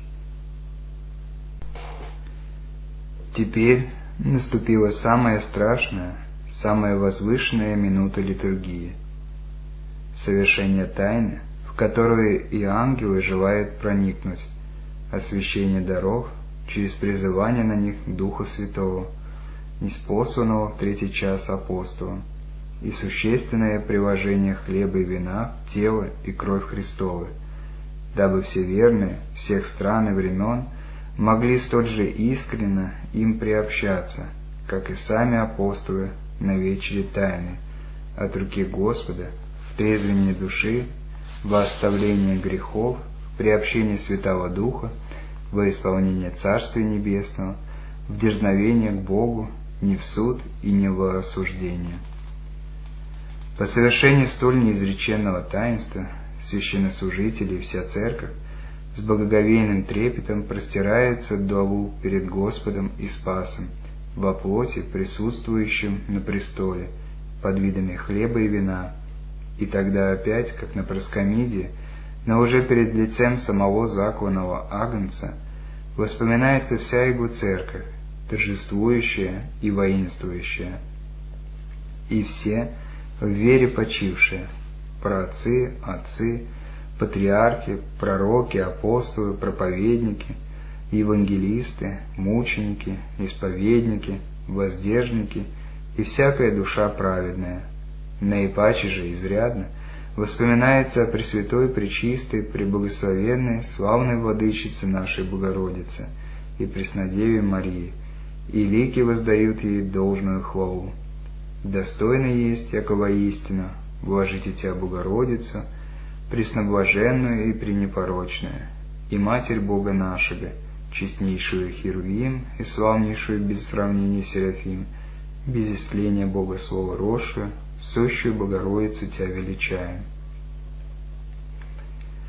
Теперь наступила самая страшная, самая возвышенная минута литургии — совершение тайны, в которую и ангелы желают проникнуть, освящение даров через призывание на них Духа Святого, ниспосланного в третий час апостолом, и существенное приложение хлеба и вина в тело и кровь Христовы, дабы все верные всех стран и времен могли столь же искренно им приобщаться, как и сами апостолы на вечере тайны, от руки Господа, в трезвении души, во оставление грехов, в приобщение Святого Духа, во исполнение Царствия Небесного, в дерзновение к Богу, не в суд и не во осуждение. По совершении столь неизреченного таинства священнослужители и вся Церковь с благоговейным трепетом простирается долу перед Господом и Спасом во плоти, присутствующим на престоле, под видами хлеба и вина, и тогда опять, как на проскомидии, но уже перед лицем самого закланного Агнца, воспоминается вся Его Церковь, торжествующая и воинствующая, и все в вере почившие, праотцы, отцы, патриархи, пророки, апостолы, проповедники, евангелисты, мученики, исповедники, воздержники и всякая душа праведная. Наипаче же изрядно воспоминается о Пресвятой, Пречистой, Преблагословенной, славной Владычице нашей Богородице и Преснодеве Марии, и лики воздают ей должную хвалу. Достойно есть, яко воистину, блажите Тебя, Богородицу, пресноблаженную и пренепорочную, и Матерь Бога нашего, честнейшую Херувим и славнейшую без сравнения Серафим, без истления Бога Слова росшую, сущую Богородицу Тебя величаем.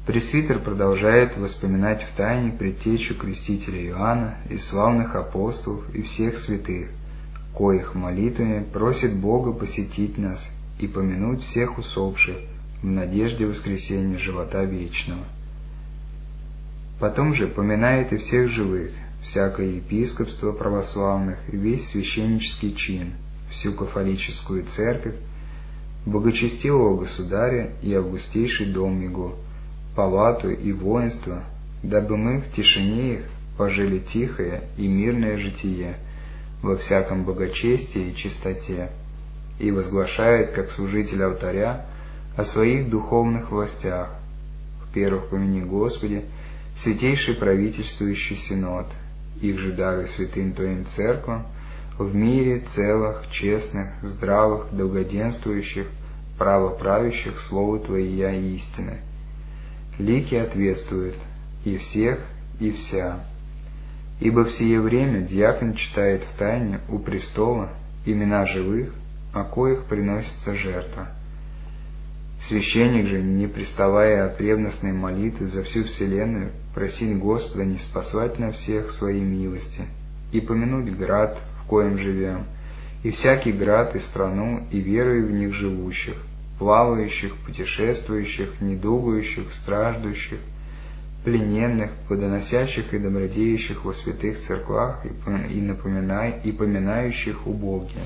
Пресвитер продолжает воспоминать в тайне предтечу крестителя Иоанна и славных апостолов и всех святых, коих молитвами просит Бога посетить нас и помянуть всех усопших в надежде воскресения живота вечного. Потом же поминает и всех живых, всякое епископство православных и весь священнический чин, всю кафолическую церковь, богочестивого государя и августейший дом его, палату и воинство, дабы мы в тишине их пожили тихое и мирное житие во всяком богочестии и чистоте, и возглашает, как служитель алтаря, о своих духовных властях. Во-первых, помяни, Господи, святейший правительствующий синод, их же дары святым Твоим церквам, в мире целых, честных, здравых, долгоденствующих, правоправящих Слову Твоя истины. Лики ответствуют и всех, и вся. Ибо в сие время диакон читает в тайне у престола имена живых, о коих приносится жертва. Священник же, не приставая от ревностной молитвы за всю вселенную, просит Господа не спасать на всех своей милости и помянуть град, в коем живем, и всякий град и страну, и верою в них живущих, плавающих, путешествующих, недугующих, страждущих, плененных, плодоносящих и добродеющих во святых церквах и, напоминай, и поминающих убогие.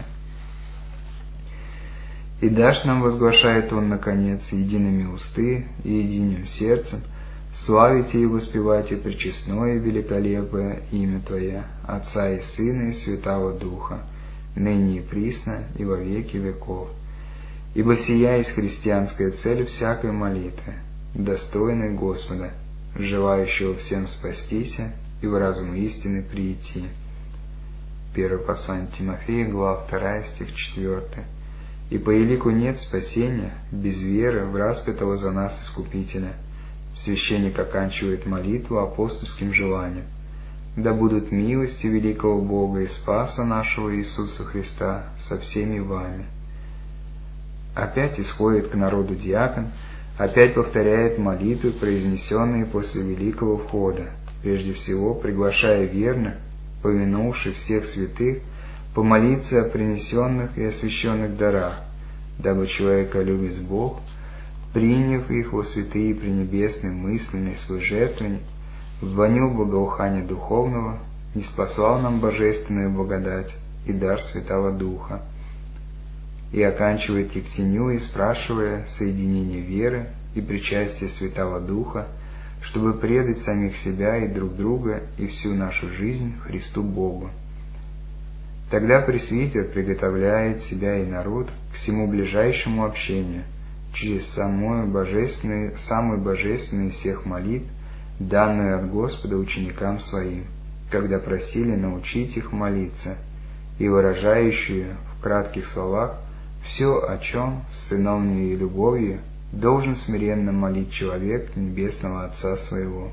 И дашь нам, возглашает он, наконец, едиными усты и единым сердцем, славите и воспевайте пречестное и великолепное имя Твое, Отца и Сына и Святого Духа, ныне и присно и во веки веков. Ибо сия есть христианская цель всякой молитвы, достойной Господа, желающего всем спастися и в разум истины прийти. Первое послание Тимофея, глава вторая, стих четвертый. И по елику нет спасения без веры в распятого за нас Искупителя. Священник оканчивает молитву апостольским желанием: да будут милости великого Бога и Спаса нашего Иисуса Христа со всеми вами. Опять исходит к народу диакон, опять повторяет молитвы, произнесенные после великого входа, прежде всего приглашая верных, помянувших всех святых, помолиться о принесенных и освященных дарах, дабы человеколюбец Бог, приняв их во святые пренебесные мысленный свой жертвенник, ввонил благоухание духовного, ниспослал нам божественную благодать и дар Святого Духа, и оканчивает Ектенью, и спрашивая соединение веры и причастие Святого Духа, чтобы предать самих себя и друг друга и всю нашу жизнь Христу Богу. Тогда пресвитер приготовляет себя и народ к всему ближайшему общению через самую божественную, самую божественную из всех молитв, данную от Господа ученикам своим, когда просили научить их молиться, и выражающую в кратких словах все, о чем с сыновней и любовью должен смиренно молить человек небесного Отца своего.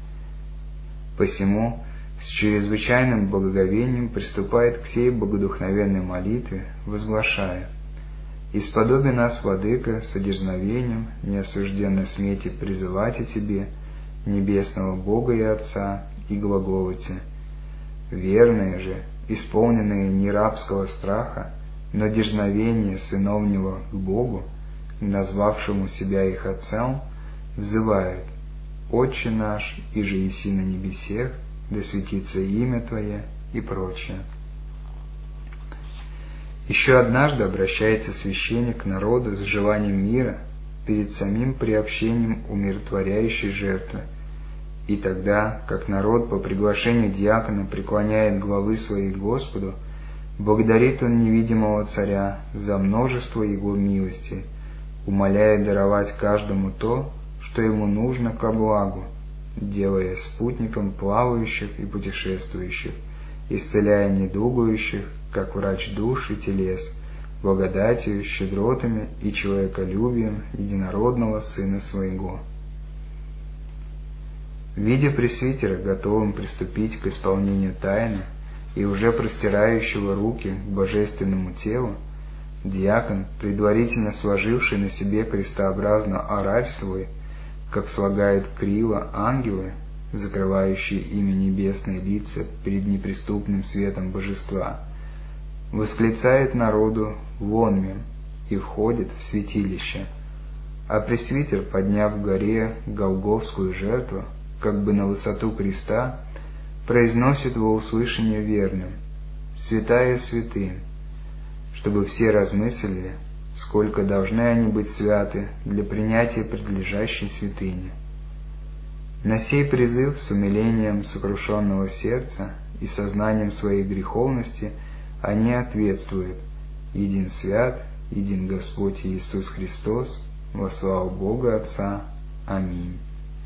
Посему с чрезвычайным благоговением приступает к сей богодухновенной молитве, возглашая: «Исподоби нас, Владыка, с одерзновением, неосужденно смейте призывать о Тебе, небесного Бога и Отца, и глаголоте: верные же, исполненные не рабского страха, но дерзновения сыновнего к Богу, назвавшему себя их Отцом, взывают: Отче наш, иже еси на небесех, да светится имя Твое» и прочее. Еще однажды обращается священник к народу с желанием мира перед самим приобщением умиротворяющей жертвы, и тогда, как народ по приглашению диакона преклоняет главы свои к Господу, благодарит он невидимого Царя за множество Его милости, умоляя даровать каждому то, что ему нужно ко благу, делая спутником плавающих и путешествующих, исцеляя недугующих, как врач душ и телес, благодатью, щедротами и человеколюбием единородного Сына Своего. Видя пресвитера, готовым приступить к исполнению тайны и уже простирающего руки к божественному телу, диакон, предварительно сложивший на себе крестообразно орарь свой, как слагают криво ангелы, закрывающие ими небесные лица перед неприступным светом божества, восклицает народу вонмем и входит в святилище, а пресвитер, подняв в горе голгофскую жертву, как бы на высоту креста, произносит во услышание верным: «Святая святым», чтобы все размыслили, сколько должны они быть святы для принятия предлежащей святыни. На сей призыв с умилением сокрушенного сердца и сознанием своей греховности они ответствуют: «Един свят, един Господь Иисус Христос, во славу Бога Отца. Аминь».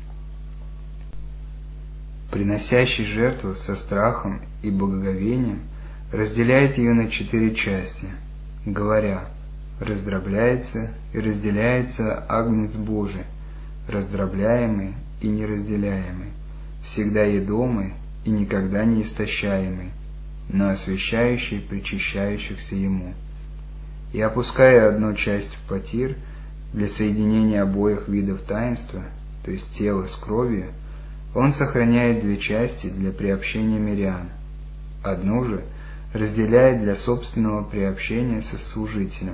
Приносящий жертву со страхом и благоговением разделяет ее на четыре части, говоря: «Раздробляется и разделяется агнец Божий, раздробляемый и неразделяемый, всегда едомый и никогда не истощаемый, но освящающий причащающихся Ему». И опуская одну часть в потир для соединения обоих видов таинства, то есть тела с кровью, он сохраняет две части для приобщения мирян, одну же разделяет для собственного приобщения со служителем.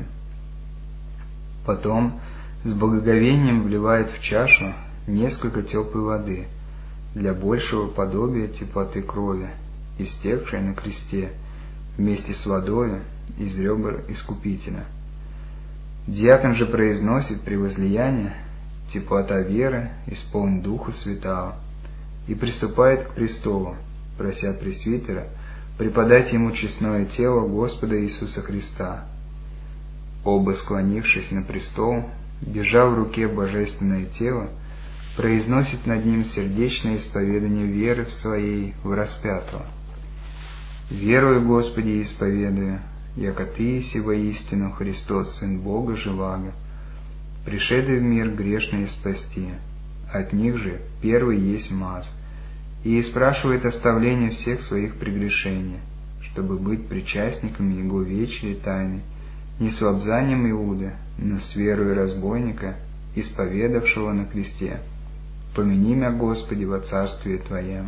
Потом с благоговением вливает в чашу несколько теплой воды для большего подобия теплоты крови, истекшей на кресте, вместе с водою из ребер Искупителя. Диакон же произносит при возлиянии: «Теплота веры, исполнен Духа Святаго», и приступает к престолу, прося пресвитера преподать ему честное тело Господа Иисуса Христа. Оба, склонившись на престол, держа в руке божественное тело, произносит над ним сердечное исповедание веры в своей в распятого. «Верую, Господи, исповедую, яко Ты еси воистину Христос, Сын Бога живаго, пришедший в мир грешный спасти, от них же первый есть маз, и спрашивает оставление всех своих прегрешений, чтобы быть причастниками Его вечной тайны, не с лобзанием Иуды, но с верою разбойника, исповедавшего на кресте: помяни мя, Господи, во царствие Твоем».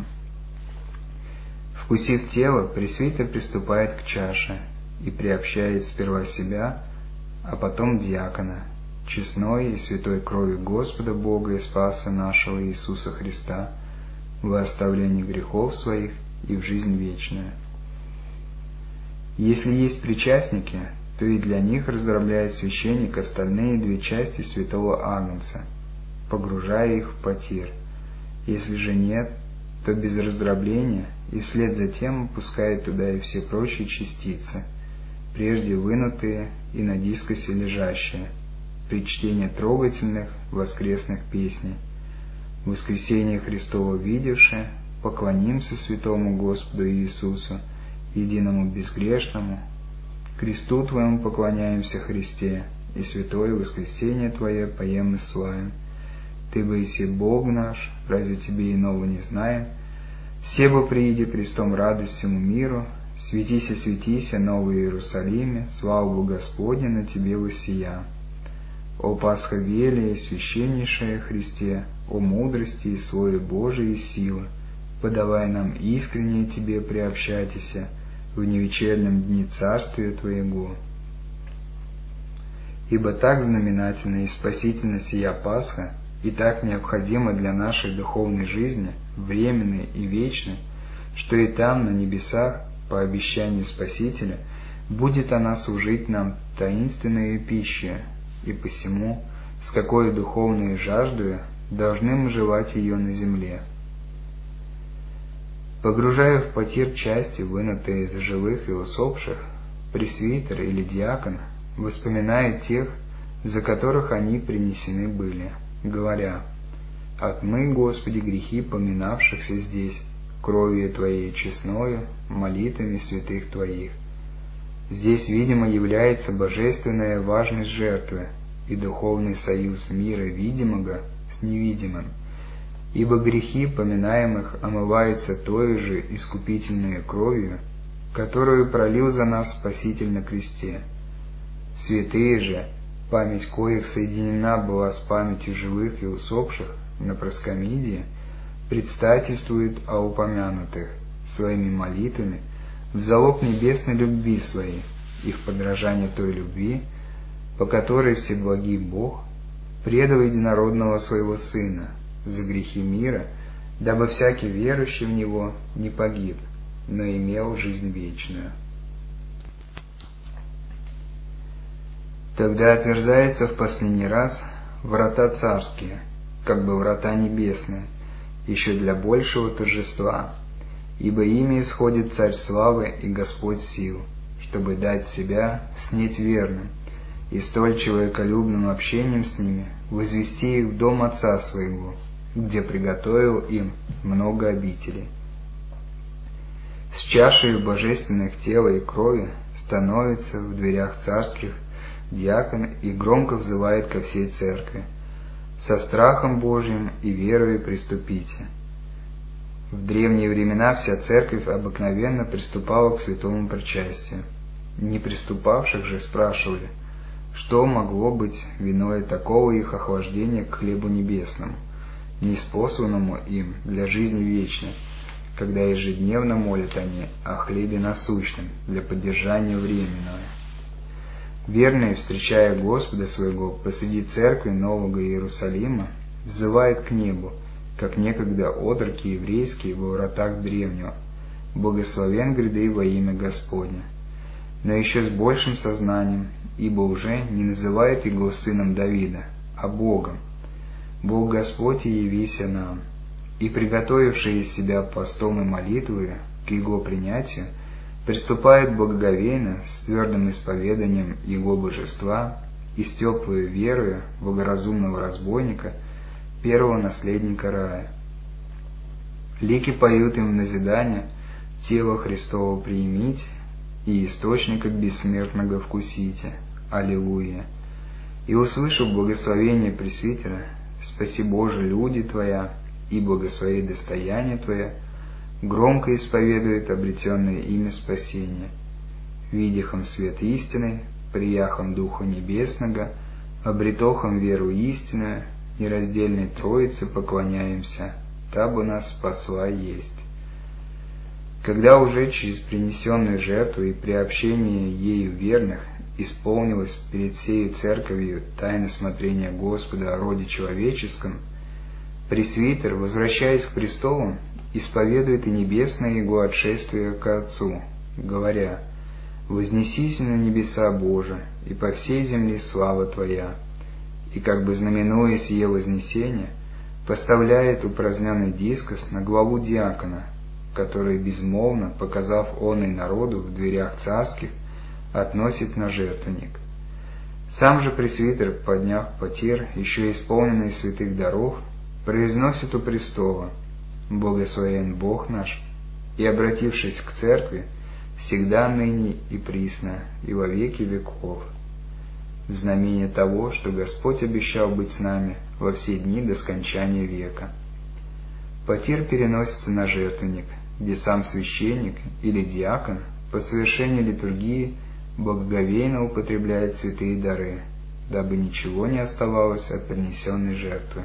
Вкусив тело, пресвитер приступает к чаше и приобщает сперва себя, а потом диакона, честной и святой кровью Господа Бога и Спаса нашего Иисуса Христа, во оставление грехов своих и в жизнь вечную. Если есть причастники, то и для них раздробляет священник остальные две части святого агнца, погружая их в потир. Если же нет, то без раздробления и вслед за тем опускает туда и все прочие частицы, прежде вынутые и на дискосе лежащие, при чтении трогательных воскресных песней. Воскресение Христово видевши, поклонимся святому Господу Иисусу, единому безгрешному, кресту Твоему поклоняемся, Христе, и святое воскресение Твое поем и славим. Ты бы иси Бог наш, разве Тебе иного не знаем? Все бы прииди крестом радость всему миру, светися, светися, Новый Иерусалиме, славу Господня на Тебе воссия. О Пасха велия и священнейшая Христе, о мудрости и Слове Божией и силы, подавай нам искренне Тебе приобщайтеся в невечернем дни Царствия Твоего. Ибо так знаменательна и спасительна сия Пасха, и так необходима для нашей духовной жизни, временной и вечной, что и там, на небесах, по обещанию Спасителя, будет она служить нам таинственной пищей, и посему, с какой духовной жаждою должны мы желать ее на земле. Погружая в потир части, вынутые из живых и усопших, пресвитер или диакон воспоминает тех, за которых они принесены были, говоря: «Отмый, Господи, грехи поминавшихся здесь, кровью Твоей честною, молитвами святых Твоих». Здесь, видимо, является божественная важность жертвы и духовный союз мира видимого с невидимым, ибо грехи поминаемых омываются той же искупительной кровью, которую пролил за нас Спаситель на кресте. Святые же, память коих соединена была с памятью живых и усопших, на проскомидии, предстательствует о упомянутых своими молитвами в залог небесной любви своей и в подражание той любви, по которой Всеблагий Бог предал единородного Своего Сына за грехи мира, дабы всякий верующий в Него не погиб, но имел жизнь вечную. Тогда отверзаются в последний раз врата царские, как бы врата небесные, еще для большего торжества, ибо ими исходит Царь славы и Господь сил, чтобы дать себя снеть верным, и столь человеколюбным общением с ними возвести их в дом Отца Своего, где приготовил им много обителей. С чашей божественных тела и крови становится в дверях царских диакон и громко взывает ко всей церкви: «Со страхом Божиим и верою приступите». В древние времена вся церковь обыкновенно приступала к святому причастию. Не приступавших же спрашивали, что могло быть виною такого их охлаждения к хлебу небесному, ниспосланному им для жизни вечной, когда ежедневно молят они о хлебе насущном для поддержания временного. Верные, встречая Господа своего посреди церкви Нового Иерусалима, взывают к небу, как некогда отроки еврейские во вратах древнего: «Благословен гряды во имя Господне». Но еще с большим сознанием, ибо уже не называет его сыном Давида, а Богом: «Бог Господь и явися нам». И приготовившие себя постом и молитвой к его принятию, приступает благоговейно с твердым исповеданием его божества и с теплой верою богоразумного разбойника, первого наследника рая. Лики поют им в назидание: «Тело Христово приимите и источника бессмертного вкусите. Аллилуйя!» И, услышав благословение пресвитера: «Спаси Боже, люди Твоя, и благослови достояние Твое», громко исповедует обретенное имя спасения: «Видяхом свет истины, прияхом Духа Небесного, обретохом веру истинную, нераздельной Троице поклоняемся, табу нас спасла есть». Когда уже через принесенную жертву и приобщение ею верных исполнилось перед всею церковью тайна смотрения Господа о роде человеческом, пресвитер, возвращаясь к престолу, исповедует и небесное его отшествие к Отцу, говоря: «Вознесись на небеса, Боже, и по всей земле слава Твоя». И, как бы знаменуя сие вознесение, поставляет упраздненный дискос на главу диакона, который, безмолвно показав он и народу в дверях царских, относит на жертвенник. Сам же пресвитер, подняв потер, еще исполненный святых даров, произносит у престола: «Благословен Бог наш», и, обратившись к церкви, всегда ныне и присно, и во веки веков, в знамение того, что Господь обещал быть с нами во все дни до скончания века. Потир переносится на жертвенник, где сам священник или диакон по совершении литургии благоговейно употребляет святые дары, дабы ничего не оставалось от принесенной жертвы.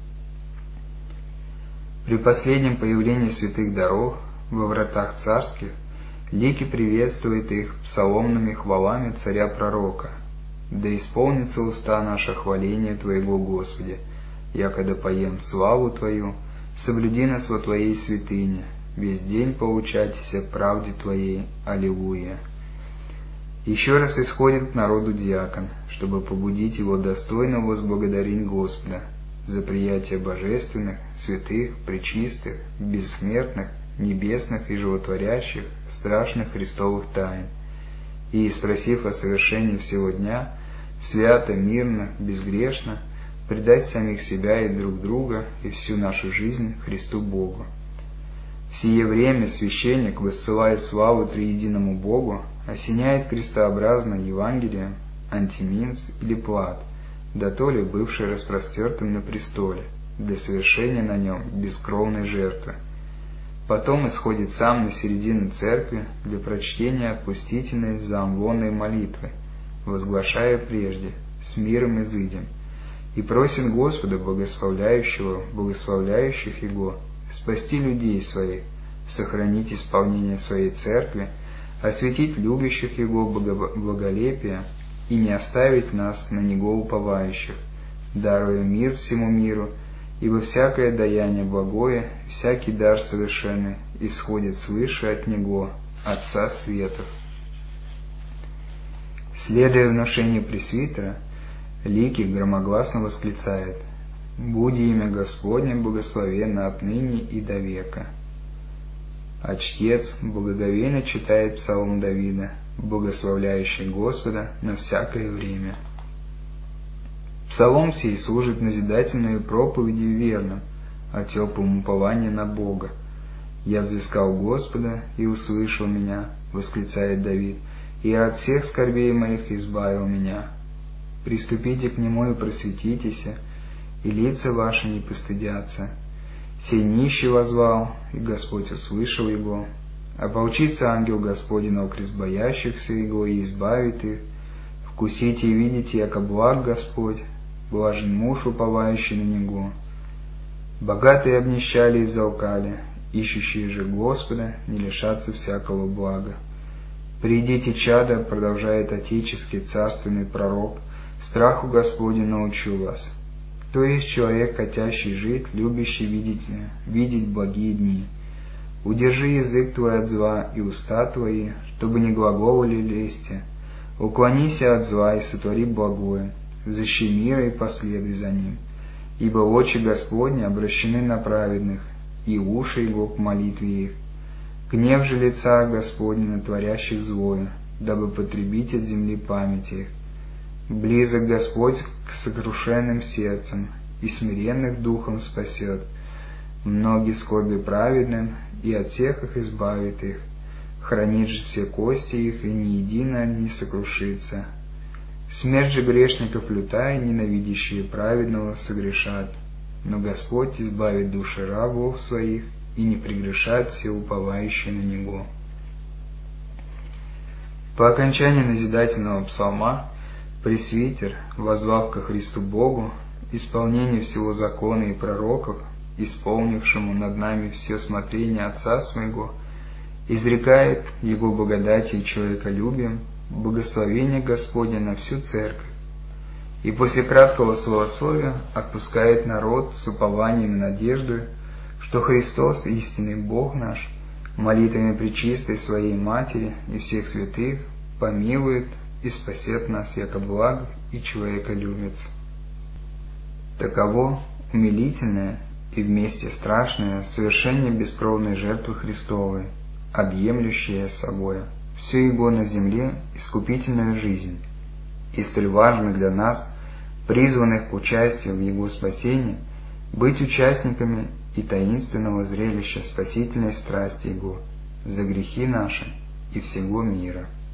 При последнем появлении святых даров во вратах царских лики приветствует их псаломными хвалами царя-пророка: «Да исполнится уста наше хваление Твоего, Господи, якогда поем славу Твою, соблюди нас во Твоей святыне, весь день поучайтеся правде Твоей. Аллилуйя». Еще раз исходит к народу диакон, чтобы побудить его достойно возблагодарить Господа за приятие божественных, святых, пречистых, бессмертных, небесных и животворящих, страшных Христовых тайн, и, спросив о совершении всего дня, свято, мирно, безгрешно, предать самих себя и друг друга и всю нашу жизнь Христу Богу. В сие время священник, воссылая славу триединому Богу, осеняет крестообразно Евангелием антиминц или плат, дотоле бывший распростертым на престоле, для совершения на нем бескровной жертвы. Потом исходит сам на середину церкви для прочтения отпустительной заамвонной молитвы, возглашая прежде: «С миром изыдем», и просит Господа, благословляющего, благословляющих Его, спасти людей своих, сохранить исполнение своей церкви, осветить любящих Его благолепие и не оставить нас на Него уповающих, даруя мир всему миру, ибо всякое даяние благое, всякий дар совершенный исходит свыше от Него, Отца светов. Следуя внушению пресвитера, Ликий громогласно восклицает: «Буди имя Господне благословенно отныне и до века». А чтец благоговейно читает псалом Давида, благословляющий Господа на всякое время. Псалом сей служит назидательной проповедью верным, о теплом уповании на Бога. «Я взыскал Господа, и услышал меня», — восклицает Давид, «и от всех скорбей моих избавил меня. Приступите к Нему и просветитесь, и лица ваши не постыдятся. Сей нищий воззвал, и Господь услышал его. Ополчится ангел Господень на окрест боящихся Его и избавит их. Вкусите и видите, яко благ Господь, блажен муж, уповающий на Него. Богатые обнищали и взалкали, ищущие же Господа не лишатся всякого блага. Придите, чада, продолжает отеческий царственный пророк, страху Господню научу вас. То есть человек, хотящий жить, любящий видеть, видеть благие дни. Удержи язык твой от зла и уста твои, чтобы не глаголали лести. Уклонись от зла и сотвори благое, взыщи мира и последуй за ним. Ибо очи Господни обращены на праведных, и уши Его к молитве их. Гнев же лица Господня на творящих злое, дабы потребить от земли память их. Близок Господь к сокрушенным сердцем, и смиренных духом спасет. Многие скорби праведным, и от всех их избавит их. Хранит же все кости их, и ни едино не сокрушится. Смерть же грешников лютая, ненавидящие праведного, согрешат. Но Господь избавит души рабов своих, и не прегрешат все уповающие на Него». По окончании назидательного псалма пресвитер, воззвав ко Христу Богу, исполнению всего закона и пророков, исполнившему над нами все смотрение Отца Своего, изрекает Его благодатью и человеколюбием благословение Господне на всю церковь, и после краткого словословия отпускает народ с упованием и надеждой, что Христос, истинный Бог наш, молитвами пречистой Своей Матери и всех святых помилует и спасет нас, яко благ и человеколюбец. Таково умилительное и вместе страшное совершение бескровной жертвы Христовой, объемлющее собой всю Его на земле искупительную жизнь, и столь важно для нас, призванных к участию в Его спасении, быть участниками и таинственного зрелища спасительной страсти Его за грехи наши и всего мира.